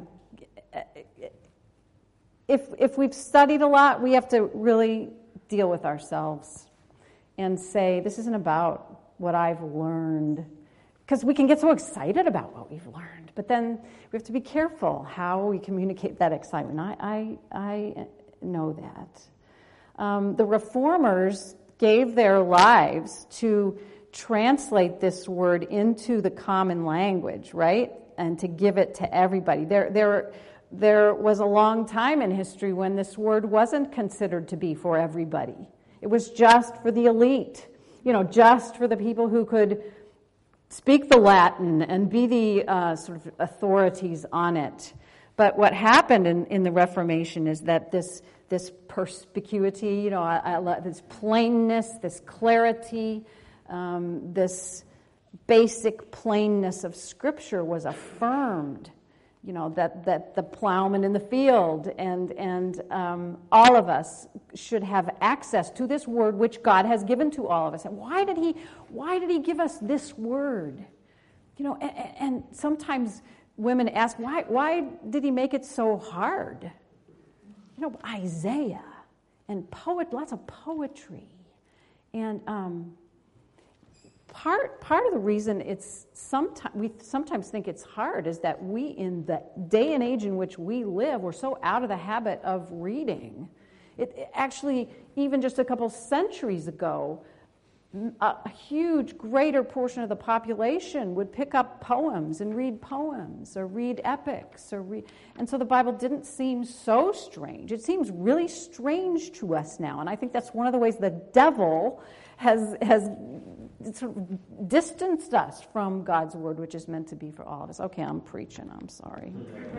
if if we've studied a lot, we have to really deal with ourselves and say, this isn't about what I've learned. Because we can get so excited about what we've learned. But then we have to be careful how we communicate that excitement. I, I, I know that. Um, the reformers gave their lives to translate this word into the common language, right? And to give it to everybody. There, there, there was a long time in history when this word wasn't considered to be for everybody. It was just for the elite, you know, just for the people who could speak the Latin and be the uh, sort of authorities on it. But what happened in, in the Reformation is that this this perspicuity, you know, I, I, this plainness, this clarity, um, this basic plainness of Scripture was affirmed. You know, that, that the plowman in the field and and um, all of us should have access to this word which God has given to all of us. And why did he why did he give us this word? You know, and, and sometimes women ask, why why did he make it so hard? You know, Isaiah and poet, lots of poetry. And um, Part part of the reason it's sometimes we sometimes think it's hard is that we, in the day and age in which we live, we're so out of the habit of reading. It, it actually, even just a couple centuries ago, a, a huge, greater portion of the population would pick up poems and read poems or read epics or read, and so the Bible didn't seem so strange. It seems really strange to us now, and I think that's one of the ways the devil has has. sort of distanced us from God's word, which is meant to be for all of us. Okay, I'm preaching. I'm sorry.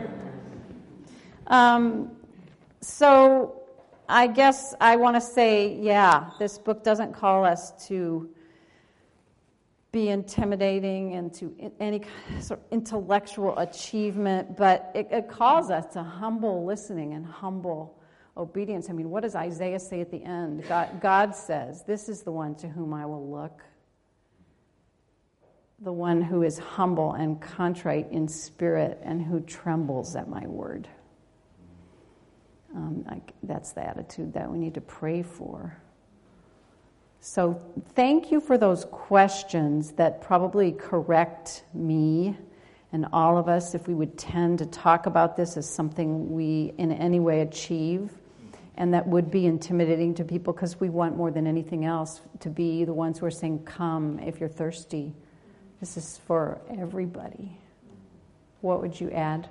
Um, so I guess I want to say, yeah, this book doesn't call us to be intimidating and to any sort of intellectual achievement, but it, it calls us to humble listening and humble obedience. I mean, what does Isaiah say at the end? God, God says, this is the one to whom I will look. The one who is humble and contrite in spirit and who trembles at my word. Um, I, that's the attitude that we need to pray for. So thank you for those questions that probably correct me and all of us if we would tend to talk about this as something we in any way achieve, and that would be intimidating to people because we want more than anything else to be the ones who are saying, come if you're thirsty. This is for everybody. What would you add?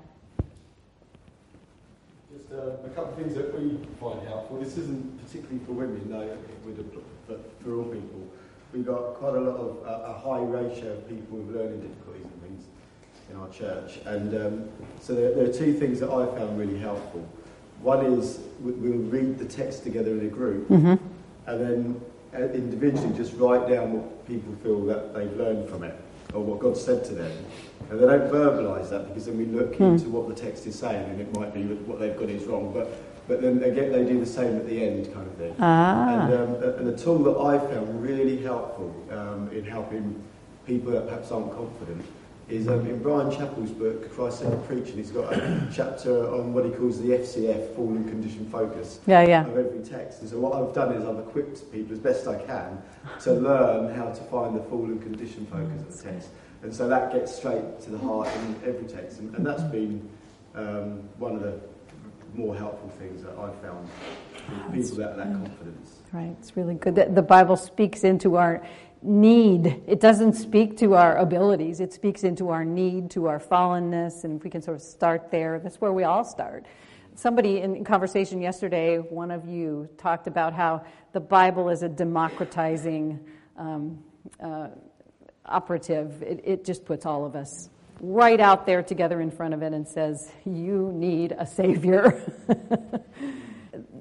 Just uh, a couple of things that we find helpful. This isn't particularly for women, no, but for all people. We've got quite a lot of uh, a high ratio of people with learning difficulties and things in our church. And um, so there, there are two things that I found really helpful. One is we'll read the text together in a group, mm-hmm. and then individually just write down what people feel that they've learned from it, or what God said to them. And they don't verbalise that, because then we look mm. into what the text is saying, and it might be that what they've got is wrong. But but then again, they do the same at the end, kind of thing. Ah. And, um, and a tool that I found really helpful um, in helping people that perhaps aren't confident is um, in Brian Chappell's book, Christ-Centered Preaching. He's got a chapter on what he calls the F C F, Fall and Condition Focus, yeah, yeah. of every text. And so what I've done is I've equipped people as best I can to learn how to find the fall and condition focus of the text. And so that gets straight to the heart in every text. And, and that's been um, one of the more helpful things that I've found with people that lack confidence. Right, it's really good. The, the Bible speaks into our need. It doesn't speak to our abilities. It speaks into our need, to our fallenness, and if we can sort of start there, that's where we all start. Somebody in conversation yesterday, one of you, talked about how the Bible is a democratizing um, uh, operative. It, it just puts all of us right out there together in front of it and says, you need a Savior.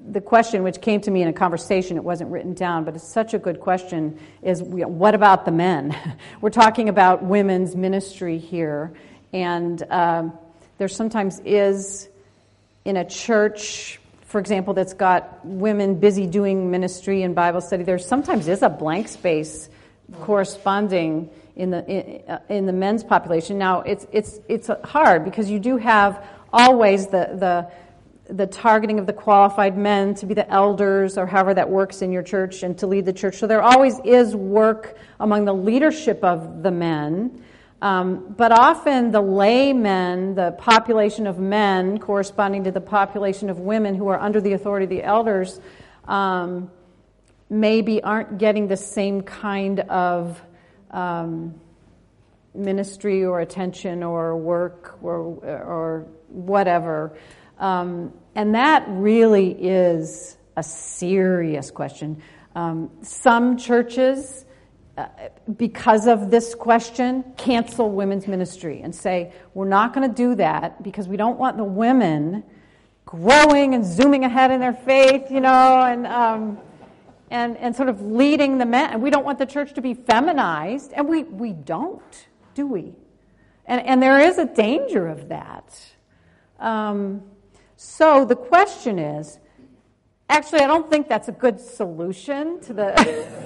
the question, which came to me in a conversation, it wasn't written down, but it's such a good question, is you know, what about the men? We're talking about women's ministry here, and um, there sometimes is, in a church, for example, that's got women busy doing ministry and Bible study, there sometimes is a blank space corresponding in the in, uh, in the men's population. Now, it's it's it's hard because you do have always the the the targeting of the qualified men to be the elders or however that works in your church and to lead the church. So there always is work among the leadership of the men. Um, but often the laymen, the population of men corresponding to the population of women who are under the authority of the elders, um, maybe aren't getting the same kind of um, ministry or attention or work or, or whatever. Um, and that really is a serious question. Um, some churches, uh, because of this question, cancel women's ministry and say, we're not going to do that because we don't want the women growing and zooming ahead in their faith, you know, and um, and and sort of leading the men. And we don't want the church to be feminized, and we, we don't, do we? And and there is a danger of that. Um, So the question is, actually, I don't think that's a good solution to the,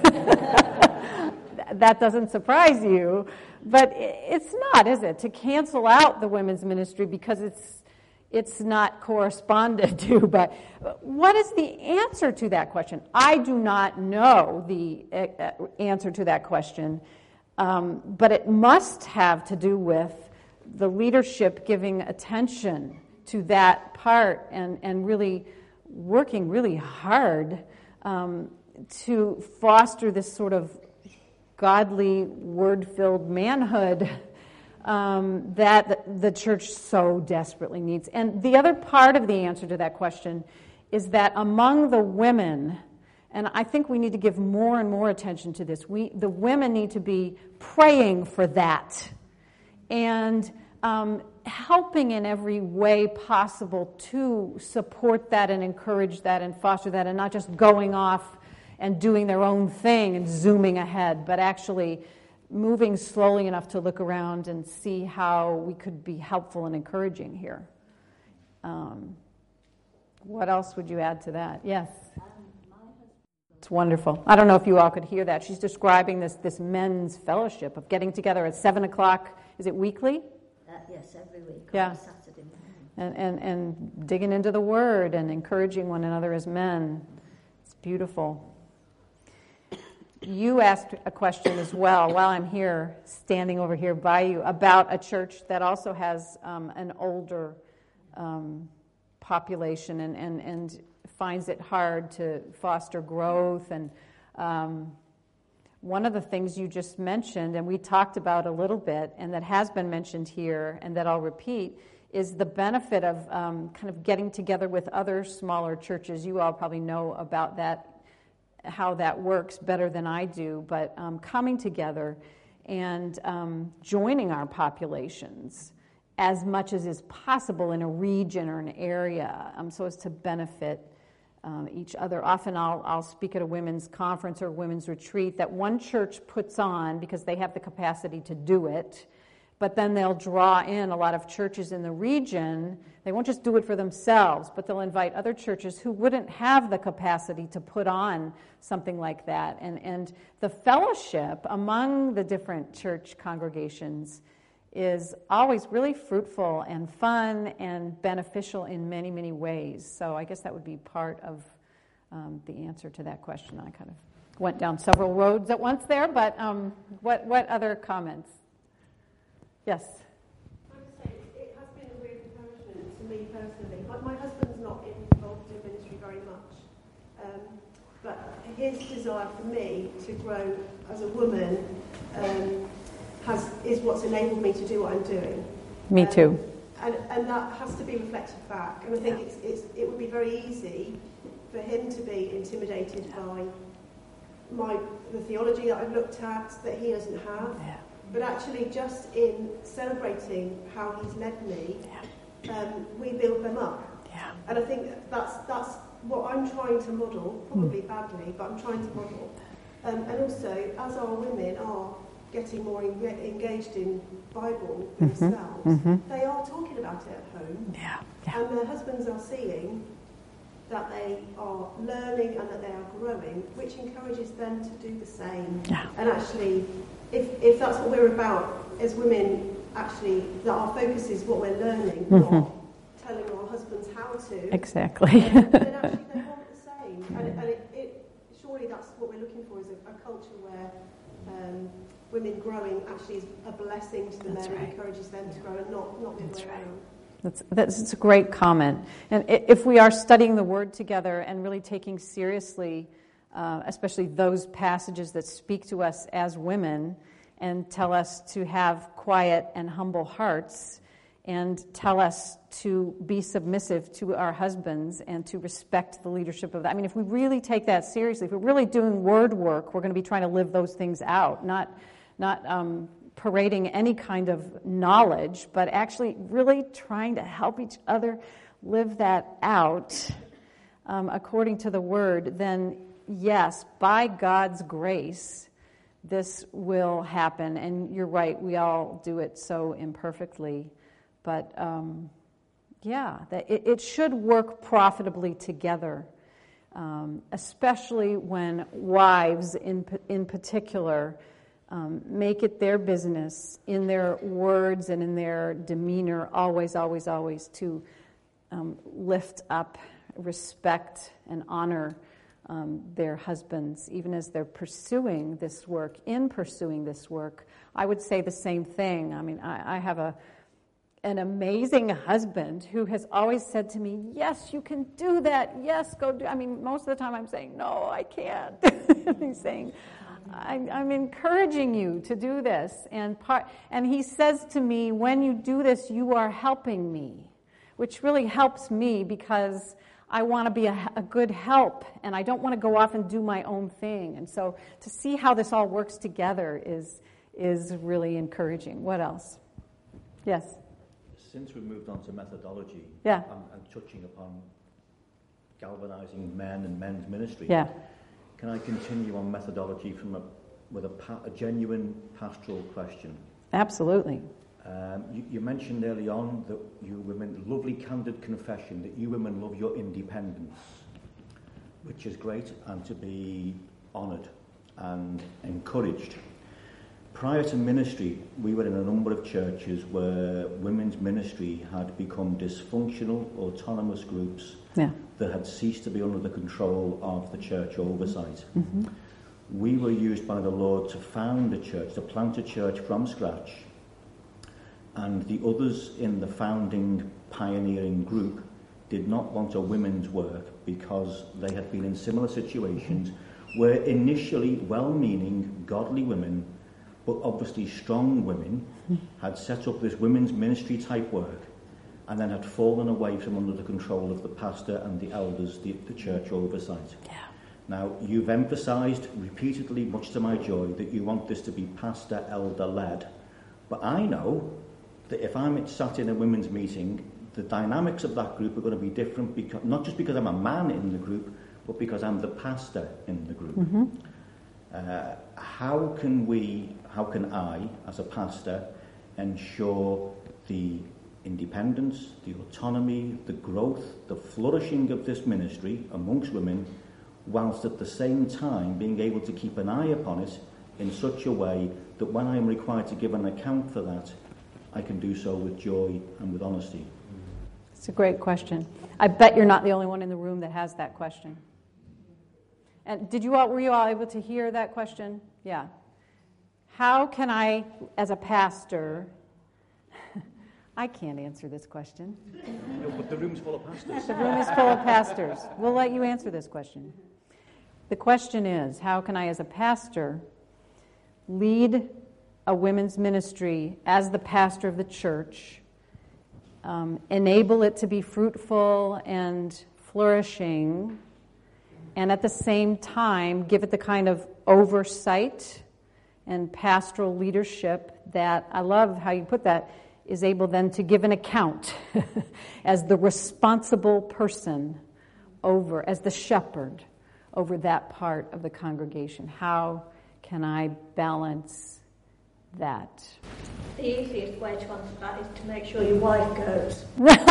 that doesn't surprise you, but it's not, is it, to cancel out the women's ministry because it's it's not corresponded to. But what is the answer to that question? I do not know the answer to that question, um, but it must have to do with the leadership giving attention to that part and, and really working really hard um, to foster this sort of godly, word-filled manhood um, that the, the church so desperately needs. And the other part of the answer to that question is that among the women, and I think we need to give more and more attention to this, we the women need to be praying for that and um, helping in every way possible to support that and encourage that and foster that, and not just going off and doing their own thing and zooming ahead, but actually moving slowly enough to look around and see how we could be helpful and encouraging here. Um, what else would you add to that? Yes. It's wonderful. I don't know if you all could hear that. She's describing this this men's fellowship of getting together at seven o'clock. Is it weekly? Uh, yes, every week yeah. on Saturday morning. And, and and digging into the Word and encouraging one another as men. It's beautiful. You asked a question as well while I'm here, standing over here by you, about a church that also has um, an older um, population and, and, and finds it hard to foster growth. And um, one of the things you just mentioned, and we talked about a little bit, and that has been mentioned here, and that I'll repeat, is the benefit of um, kind of getting together with other smaller churches. You all probably know about that, how that works better than I do, but um, coming together and um, joining our populations as much as is possible in a region or an area um, so as to benefit um, each other. Often I'll, I'll speak at a women's conference or women's retreat that one church puts on because they have the capacity to do it, but then they'll draw in a lot of churches in the region. They won't just do it for themselves, but they'll invite other churches who wouldn't have the capacity to put on something like that. And, and the fellowship among the different church congregations is always really fruitful and fun and beneficial in many, many ways. So I guess that would be part of um, the answer to that question. I kind of went down several roads at once there, but um, what, what other comments? Yes? I would say it has been a real encouragement to me personally. My, my husband's not involved in ministry very much, um, but his desire for me to grow as a woman um, has is what's enabled me to do what I'm doing. Me too. Um, and, and that has to be reflected back. And I think it's, it's, it would be very easy for him to be intimidated by my the theology that I've looked at that he doesn't have. Yeah. But actually, just in celebrating how he's led me, um, we build them up. Yeah. And I think that's that's what I'm trying to model, probably badly, but I'm trying to model. Um, and also, as our women are getting more en- engaged in Bible themselves, mm-hmm. they are talking about it at home. Yeah. yeah. And their husbands are seeing that they are learning and that they are growing, which encourages them to do the same. Yeah. And actually, if, if that's what we're about as women, actually, that our focus is what we're learning, mm-hmm. not telling our husbands how to. Exactly. then actually they want the same. And, it, and it, it, surely that's what we're looking for, is a, a culture where um, women growing actually is a blessing to the That's men right. and encourages them to grow, and not, not the other way around. That's, that's, that's a great comment. And if we are studying the Word together and really taking seriously, uh, especially those passages that speak to us as women and tell us to have quiet and humble hearts and tell us to be submissive to our husbands and to respect the leadership of that. I mean, if we really take that seriously, if we're really doing word work, we're going to be trying to live those things out, not, not um, parading any kind of knowledge, but actually really trying to help each other live that out um, according to the Word. Then yes, by God's grace, this will happen. And you're right, we all do it so imperfectly. But um, yeah, that it, it should work profitably together, um, especially when wives in in particular um, make it their business in their words and in their demeanor, always, always, always to um, lift up, respect, and honor um, their husbands, even as they're pursuing this work. In pursuing this work, I would say the same thing. I mean, I, I have a an amazing husband who has always said to me, yes, you can do that. Yes, go do. I mean, most of the time I'm saying, no, I can't. He's saying, I'm, I'm encouraging you to do this. And part, and he says to me, when you do this, you are helping me, which really helps me because I want to be a, a good help and I don't want to go off and do my own thing. And so to see how this all works together is, is really encouraging. What else? Yes? Since we've moved on to methodology yeah. and, and touching upon galvanizing men and men's ministry, yeah. can I continue on methodology from a, with a, pa- a genuine pastoral question? Absolutely. Um, you, you mentioned early on that you women, lovely candid confession, that you women love your independence, which is great and to be honoured and encouraged. Prior to ministry, we were in a number of churches where women's ministry had become dysfunctional, autonomous groups yeah. that had ceased to be under the control of the church oversight. Mm-hmm. We were used by the Lord to found a church, to plant a church from scratch, and the others in the founding, pioneering group did not want a women's work because they had been in similar situations where initially well-meaning, godly women, but obviously strong women, had set up this women's ministry type work and then had fallen away from under the control of the pastor and the elders, the, the church oversight. Yeah. Now, you've emphasised repeatedly, much to my joy, that you want this to be pastor, elder led. But I know that if I'm sat in a women's meeting, the dynamics of that group are going to be different, because, not just because I'm a man in the group, but because I'm the pastor in the group. Mm-hmm. Uh, how can we, how can I, as a pastor, ensure the independence, the autonomy, the growth, the flourishing of this ministry amongst women, whilst at the same time being able to keep an eye upon it in such a way that when I am required to give an account for that, I can do so with joy and with honesty? It's a great question. I bet you're not the only one in the room that has that question. And did you all, were you all able to hear that question? Yeah. How can I, as a pastor, I can't answer this question. No, but the room's full of pastors. The room is full of pastors. We'll let you answer this question. The question is, how can I, as a pastor, lead a women's ministry as the pastor of the church, um, enable it to be fruitful and flourishing, and at the same time give it the kind of oversight and pastoral leadership that, I love how you put that, is able then to give an account as the responsible person over, as the shepherd over that part of the congregation? How can I balance that? The easiest way to answer that is to make sure your wife goes.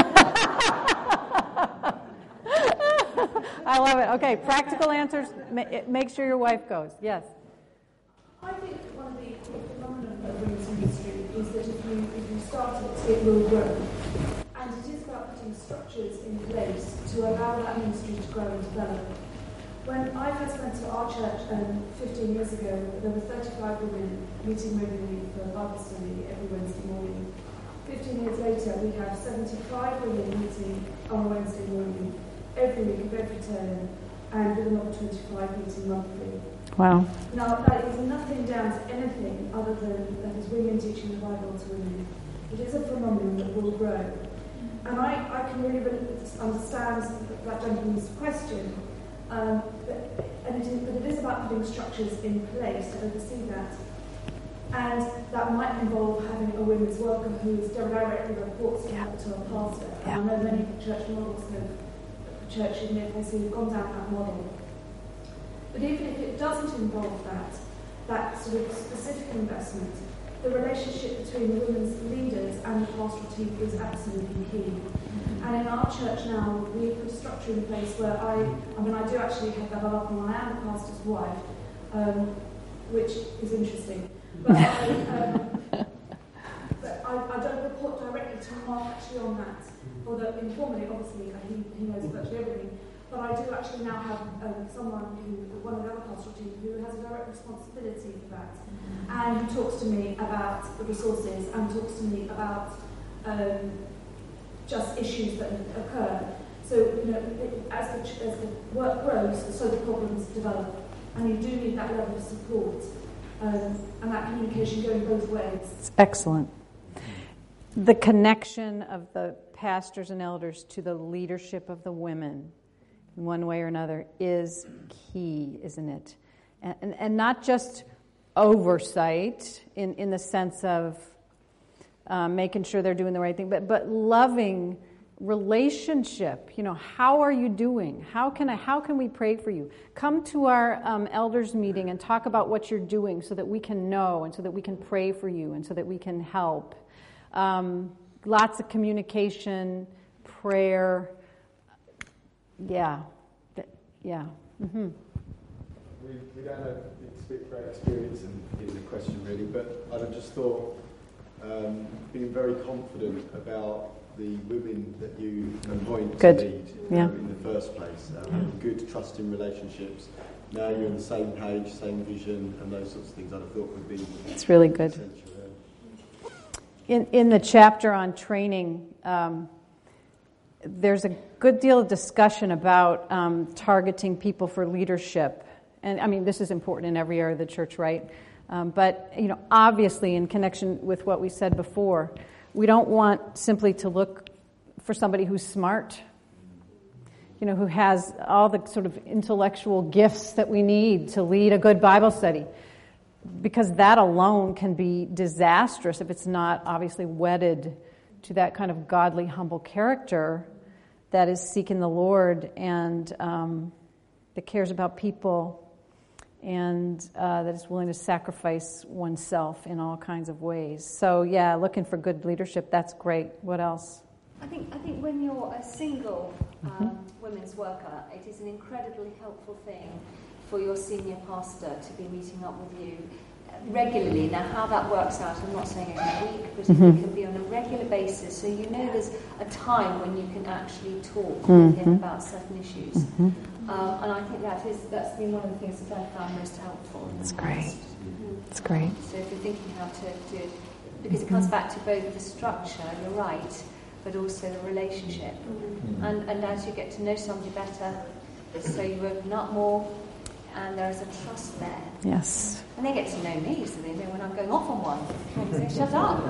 I love it. Okay, practical answers. Make sure your wife goes. Yes. I think one of the phenomena of women's ministry is that if you, if you start it, it will grow. And it is about putting structures in place to allow that ministry to grow and develop. When I first went to our church um, fifteen years ago, there were thirty-five women meeting regularly for Bible study every Wednesday morning. fifteen years later, we have seventy-five women meeting on a Wednesday morning, every week of every term, and with another twenty-five meeting monthly. Wow. Now, that is nothing down to anything other than that is women teaching the Bible to women. It is a phenomenon that will grow. And I, I can really, really understand that gentleman's question. Um, but, and it is, but it is about putting structures in place to oversee that. And that might involve having a women's worker who is directly reports to, yeah. to a pastor. Yeah. And I know many church models have, churches in F S C have gone down that model. But even if it doesn't involve that, that sort of specific investment, the relationship between the women's leaders and the pastoral team is absolutely key. Mm-hmm. And in our church now, we put a structure in place where I, I mean, I do actually have that up, and I am the pastor's wife, um, which is interesting. But, I, um, but I, I don't report directly to Mark actually on that, although informally, obviously, he, he knows virtually everything. But I do actually now have um, someone who, one of the other pastoral team, who has a direct responsibility for that, mm-hmm. and who talks to me about the resources and talks to me about um, just issues that occur. So, you know, as the, as the work grows, so the problems develop, and you do need that level of support um, and that communication going both ways. It's excellent. The connection of the pastors and elders to the leadership of the women, in one way or another, is key, isn't it? And, and, and not just oversight in, in the sense of um, making sure they're doing the right thing, but, but loving relationship. You know, how are you doing? How can I? How can we pray for you? Come to our um, elders meeting and talk about what you're doing, so that we can know, and so that we can pray for you, and so that we can help. Um, lots of communication, prayer. Yeah, yeah. Mm-hmm. We, we don't have great experience in, in the question really, but I just thought um, being very confident about the women that you appoint good. to lead yeah. um, in the first place, um, yeah. good trusting relationships. Now you're on the same page, same vision, and those sorts of things I'd have thought would be. It's really good. In in the chapter on training. Um, There's a good deal of discussion about um, targeting people for leadership. And I mean, this is important in every area of the church, right? Um, but, you know, obviously in connection with what we said before, we don't want simply to look for somebody who's smart, you know, who has all the sort of intellectual gifts that we need to lead a good Bible study. Because that alone can be disastrous if it's not obviously wedded to that kind of godly, humble character that is seeking the Lord and um, that cares about people and uh, that is willing to sacrifice oneself in all kinds of ways. So, yeah, looking for good leadership, that's great. What else? I think I think when you're a single um, mm-hmm. women's worker, it is an incredibly helpful thing for your senior pastor to be meeting up with you regularly. Now, how that works out, I'm not saying every week, but mm-hmm. it can be on a regular basis, so you know there's a time when you can actually talk mm-hmm. with him about certain issues. Mm-hmm. Um, and I think that is that's been one of the things that I found most helpful. That's great. Mm-hmm. That's great. So if you're thinking how to do it, because it comes back to both the structure, you're right, but also the relationship. Mm-hmm. And, and as you get to know somebody better, so you open up more, and there is a trust there. Yes. And they get to know me, so they know when I'm going off on one. They say, shut up.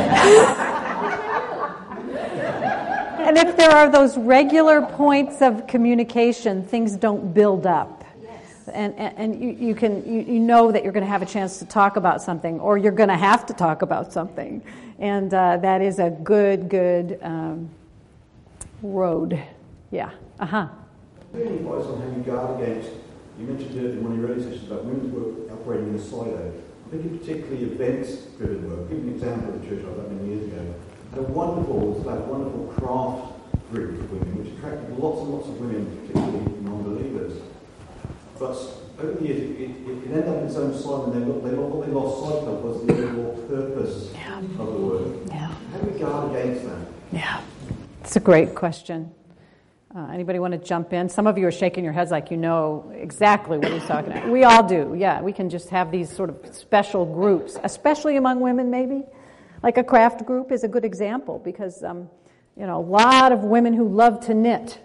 And if there are those regular points of communication, things don't build up. Yes. And and, and you, you can you, you know that you're going to have a chance to talk about something, or you're going to have to talk about something. And uh, that is a good, good um, road. Yeah. Uh-huh. Any advice on how you guard against, you mentioned in one of your earlier sessions about women's work operating in a silo. I think in particularly events-driven work, give an example of the church I was at many years ago, had a wonderful, like wonderful craft group of women, which attracted lots and lots of women, particularly non-believers. But over the years, it, it, it ended up in its own silo, and they, they, what they lost sight of was the overall purpose yeah. of the work. Yeah. How do we guard against that? Yeah, it's a great question. Uh, anybody want to jump in? Some of you are shaking your heads like you know exactly what he's talking about. We all do, yeah. We can just have these sort of special groups, especially among women maybe. Like a craft group is a good example because, um, you know, a lot of women who love to knit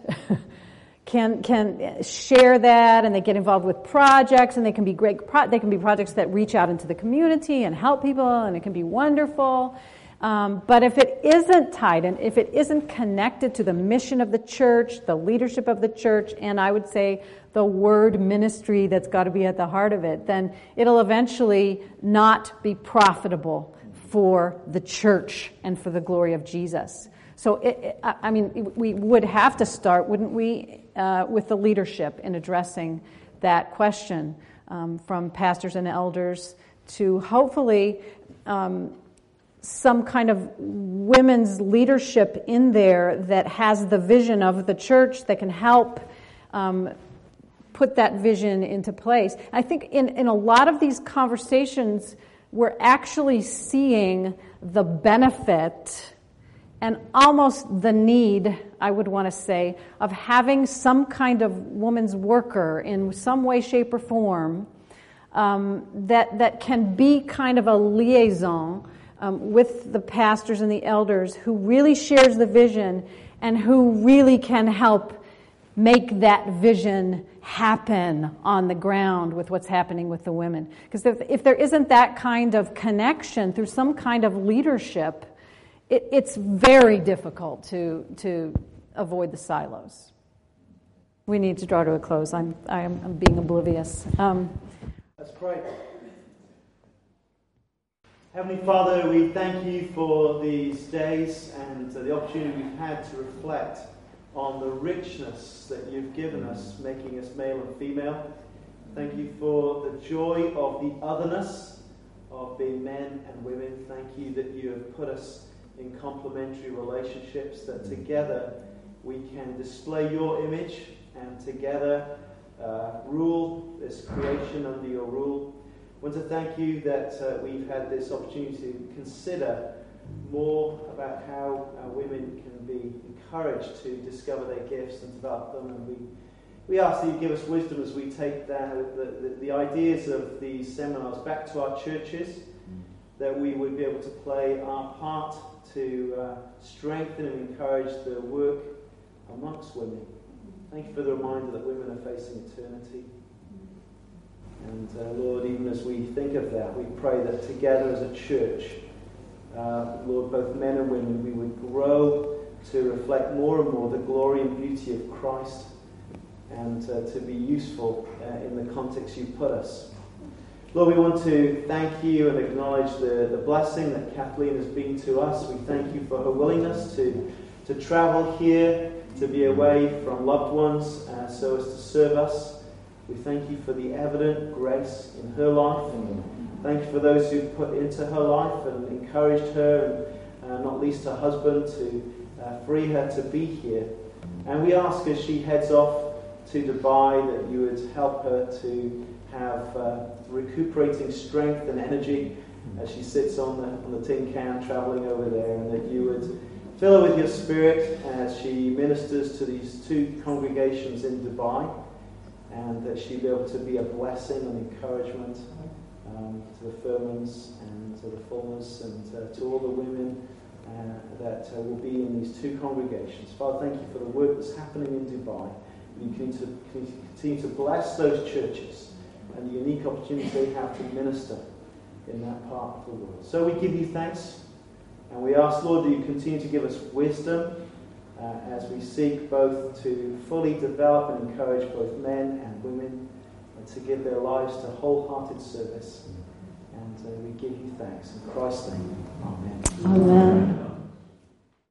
can can share that, and they get involved with projects, and they can be great. Pro- they can be projects that reach out into the community and help people, and it can be wonderful. Um, but if it isn't tied and if it isn't connected to the mission of the church, the leadership of the church, and I would say the word ministry that's got to be at the heart of it, then it'll eventually not be profitable for the church and for the glory of Jesus. So, it, it, I mean, we would have to start, wouldn't we, uh, with the leadership in addressing that question um, from pastors and elders to hopefully um, some kind of women's leadership in there that has the vision of the church that can help um, put that vision into place. I think in, in a lot of these conversations, we're actually seeing the benefit and almost the need, I would want to say, of having some kind of woman's worker in some way, shape, or form um, that that can be kind of a liaison Um, with the pastors and the elders who really shares the vision and who really can help make that vision happen on the ground with what's happening with the women. Because if, if there isn't that kind of connection through some kind of leadership, it, it's very difficult to to avoid the silos. We need to draw to a close. I'm I'm, I'm being oblivious. Um, Let's pray. Heavenly Father, we thank you for these days and the opportunity we've had to reflect on the richness that you've given us, making us male and female. Thank you for the joy of the otherness of being men and women. Thank you that you have put us in complementary relationships, that together we can display your image and together uh, rule this creation under your rule. I want to thank you that uh, we've had this opportunity to consider more about how uh, women can be encouraged to discover their gifts and develop them. And we, we ask that you give us wisdom as we take that, the, the, the ideas of these seminars back to our churches, that we would be able to play our part to uh, strengthen and encourage the work amongst women. Thank you for the reminder that women are facing eternity. And uh, Lord, even as we think of that, we pray that together as a church, uh, Lord, both men and women, we would grow to reflect more and more the glory and beauty of Christ, and uh, to be useful uh, in the context you put us. Lord, we want to thank you and acknowledge the, the blessing that Kathleen has been to us. We thank you for her willingness to, to travel here, to be away from loved ones, uh, so as to serve us. We thank you for the evident grace in her life, and thank you for those who've put into her life and encouraged her, and uh, not least her husband, to uh, free her to be here. And we ask as she heads off to Dubai that you would help her to have uh, recuperating strength and energy as she sits on the, on the tin can travelling over there, and that you would fill her with your spirit as she ministers to these two congregations in Dubai, and that she'd be able to be a blessing and encouragement um, to the Furmans and to the Fulmers and uh, to all the women uh, that uh, will be in these two congregations. Father, thank you for the work that's happening in Dubai. You continue to, continue to bless those churches and the unique opportunity they have to minister in that part of the world. So we give you thanks, and we ask, Lord, that you continue to give us wisdom Uh, as we seek both to fully develop and encourage both men and women, and to give their lives to wholehearted service. And uh, we give you thanks. In Christ's name, amen. Amen.